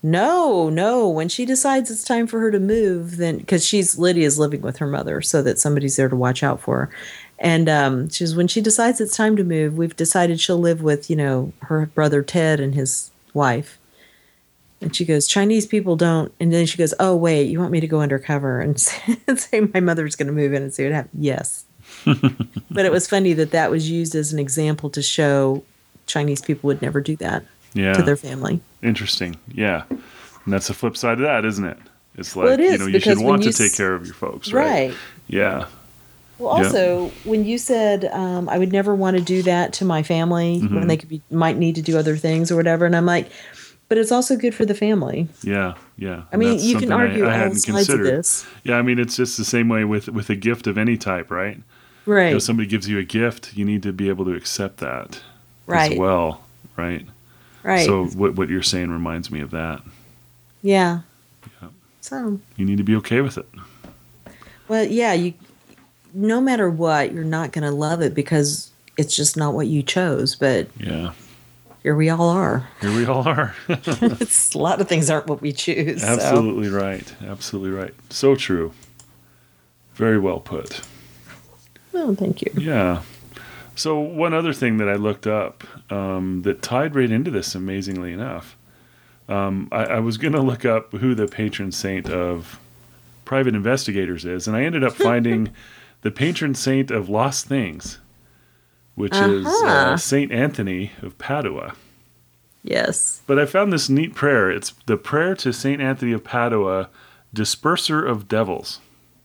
No. When she decides it's time for her to move, then because Lydia's living with her mother, so that somebody's there to watch out for her. And when she decides it's time to move, we've decided she'll live with, her brother Ted and his wife. And she goes, Chinese people don't. And then she goes, oh, wait, you want me to go undercover and say my mother's going to move in and see what happens? Yes. But it was funny that was used as an example to show Chinese people would never do that to their family. Interesting. Yeah. And that's the flip side of that, isn't it? It's like, you should want to take care of your folks, right? Right. Yeah. Well, also, when you said I would never want to do that to my family when they might need to do other things or whatever, and I'm like, but it's also good for the family. Yeah. I mean, you can argue all sides of this. Yeah, I mean, it's just the same way with a gift of any type, right? Right. If somebody gives you a gift, you need to be able to accept that as well, right? Right. So what you're saying reminds me of that. Yeah. So you need to be okay with it. Well, yeah, no matter what, you're not going to love it because it's just not what you chose. But here we all are. It's, a lot of things aren't what we choose. Absolutely right. Absolutely right. So true. Very well put. Oh, thank you. Yeah. So one other thing that I looked up that tied right into this, amazingly enough, I was going to look up who the patron saint of private investigators is, and I ended up finding the patron saint of lost things, which is Saint Anthony of Padua. Yes. But I found this neat prayer. It's the prayer to Saint Anthony of Padua, disperser of devils.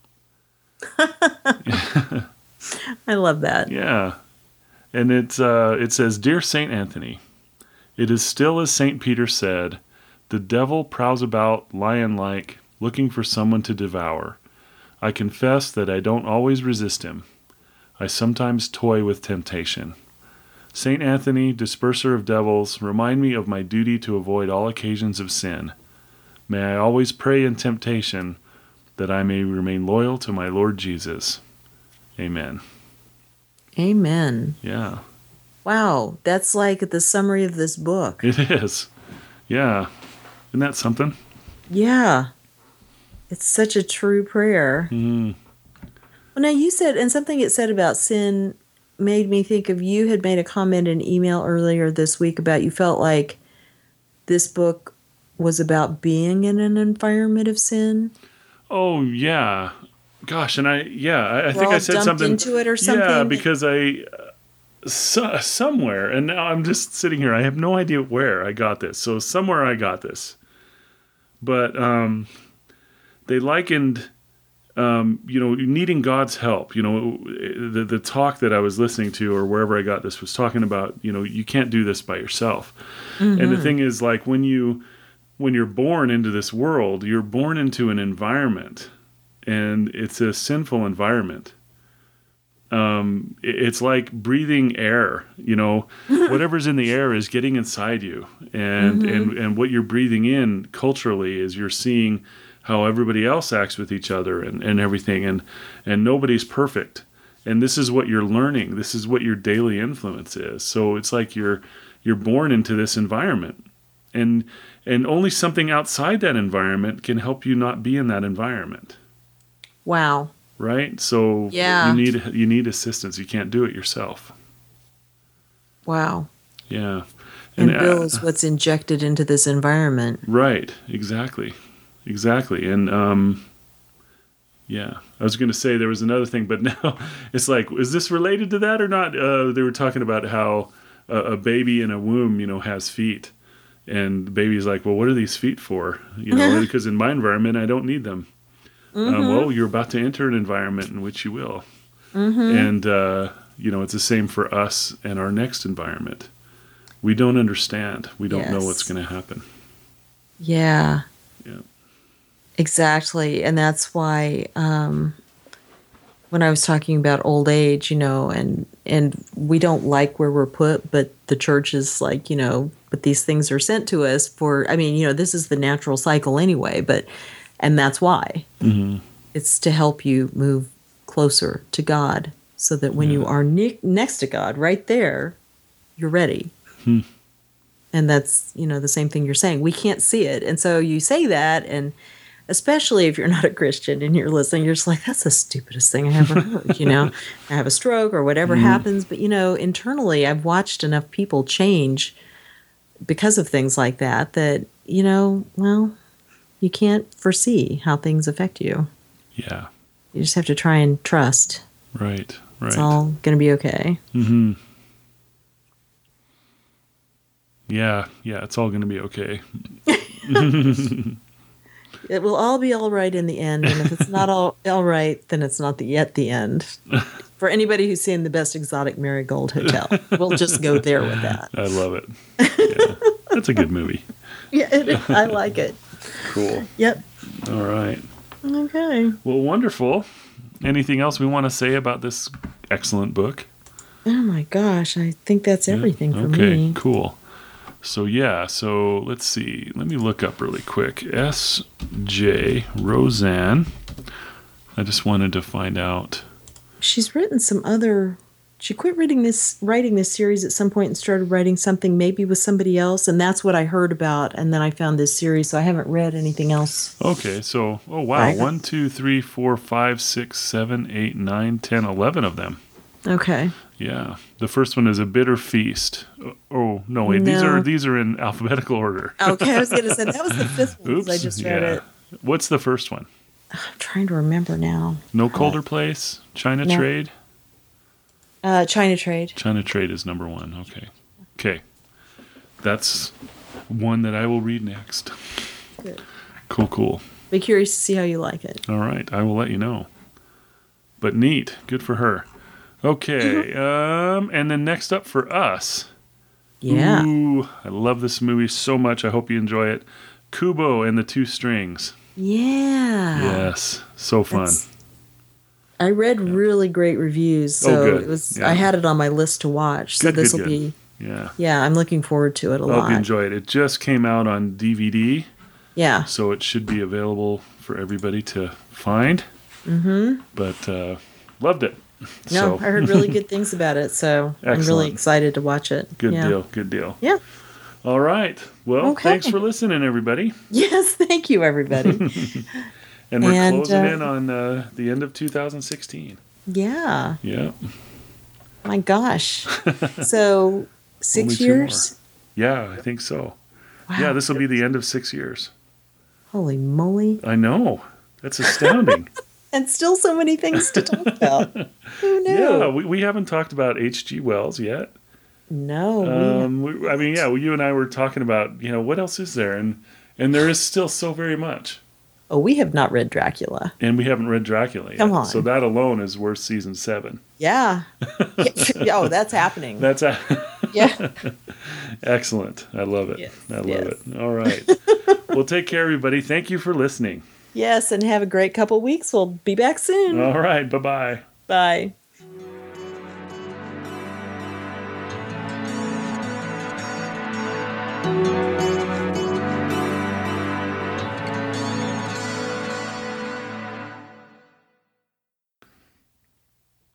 I love that. Yeah. And it says, Dear Saint Anthony, it is still as Saint Peter said, the devil prowls about lion-like, looking for someone to devour. I confess that I don't always resist him. I sometimes toy with temptation. Saint Anthony, disperser of devils, remind me of my duty to avoid all occasions of sin. May I always pray in temptation that I may remain loyal to my Lord Jesus. Amen. Amen. Yeah. Wow, that's like the summary of this book. It is. Yeah. Isn't that something? Yeah. It's such a true prayer. Mm. Well, now you said, and something it said about sin made me think of, you had made a comment in an email earlier this week about you felt like this book was about being in an environment of sin. Oh, yeah. Gosh, and I think I said dumped something into it or something. Yeah, because somewhere, and now I'm just sitting here. I have no idea where I got this. So somewhere I got this, but they likened, needing God's help. The talk that I was listening to, or wherever I got this, was talking about, you can't do this by yourself. Mm-hmm. And the thing is, like when you're born into this world, you're born into an environment. And it's a sinful environment. It's like breathing air. Whatever's in the air is getting inside you, and what you're breathing in culturally is you're seeing how everybody else acts with each other and everything, and nobody's perfect. And this is what you're learning. This is what your daily influence is. So it's like you're born into this environment, and only something outside that environment can help you not be in that environment. Wow. Right? So you need assistance. You can't do it yourself. Wow. Yeah. And Bill is what's injected into this environment. Right. Exactly. And I was going to say there was another thing, but now it's like, is this related to that or not? They were talking about how a baby in a womb, has feet. And the baby's like, well, what are these feet for? Because in my environment, I don't need them. Well, you're about to enter an environment in which you will. Mm-hmm. And, it's the same for us and our next environment. We don't understand. We don't know what's going to happen. Yeah. Yeah. Exactly. And that's why when I was talking about old age, and we don't like where we're put, but the church is like, but these things are sent to us this is the natural cycle anyway, and that's why. Mm-hmm. It's to help you move closer to God so that when you are next to God, right there, you're ready. And that's, the same thing you're saying. We can't see it. And so you say that, and especially if you're not a Christian and you're listening, you're just like, that's the stupidest thing I ever heard, I have a stroke or whatever happens. But, internally, I've watched enough people change because of things like that, well, you can't foresee how things affect you. Yeah. You just have to try and trust. Right. It's all going to be okay. Mm-hmm. Yeah, it's all going to be okay. It will all be all right in the end, and if it's not all right, then it's not yet the end. For anybody who's seen The Best Exotic Marigold Hotel, we'll just go there with that. I love it. Yeah, that's a good movie. Yeah, I like it. Cool. Yep. All right. Okay. Well, wonderful. Anything else we want to say about this excellent book? Oh my gosh, I think that's everything for me. Okay, cool. So let's see. Let me look up really quick. S.J. Roseanne. I just wanted to find out. She's written some other. She quit writing this series at some point and started writing something maybe with somebody else, and that's what I heard about. And then I found this series, so I haven't read anything else. Okay, so 1, 2, 3, 4, 5, 6, 7, 8, 9, 10, 11 of them. Okay. Yeah, the first one is A Bitter Feast. Oh no, wait, these are in alphabetical order. Okay, I was going to say that was the fifth one. Oops, I just read it. What's the first one? I'm trying to remember now. No Colder Place, China Trade. China Trade. China Trade is number 1. Okay, that's one that I will read next. Good. Cool. Be curious to see how you like it. All right, I will let you know. But neat, good for her. Okay, and then next up for us. Yeah. Ooh, I love this movie so much. I hope you enjoy it. Kubo and the Two Strings. Yeah. Yes, so fun. I read really great reviews, so good. it was. Yeah. I had it on my list to watch. So this will be. Yeah. Yeah, I'm looking forward to it a lot. I hope you enjoy it. It just came out on DVD. Yeah. So it should be available for everybody to find. Mm-hmm. But loved it. No, I heard really good things about it, so I'm really excited to watch it. Good deal. Yeah. All right. Well, thanks for listening, everybody. Yes, thank you, everybody. And we're closing in on the end of 2016. Yeah. Yeah. My gosh. So 6 years? Yeah, I think so. Wow. Yeah, this will be the end of 6 years. Holy moly. I know. That's astounding. And still so many things to talk about. Who knew? Yeah, we haven't talked about H.G. Wells yet. No. You and I were talking about, what else is there? And there is still so very much. Oh, we have not read Dracula. And we haven't read Dracula yet. Come on. So that alone is worth season 7. Yeah. Oh, that's happening. Yeah. Excellent. I love it. Yes, I love it. All right. Well, take care, everybody. Thank you for listening. Yes, and have a great couple weeks. We'll be back soon. All right. Bye-bye. Bye. Bye.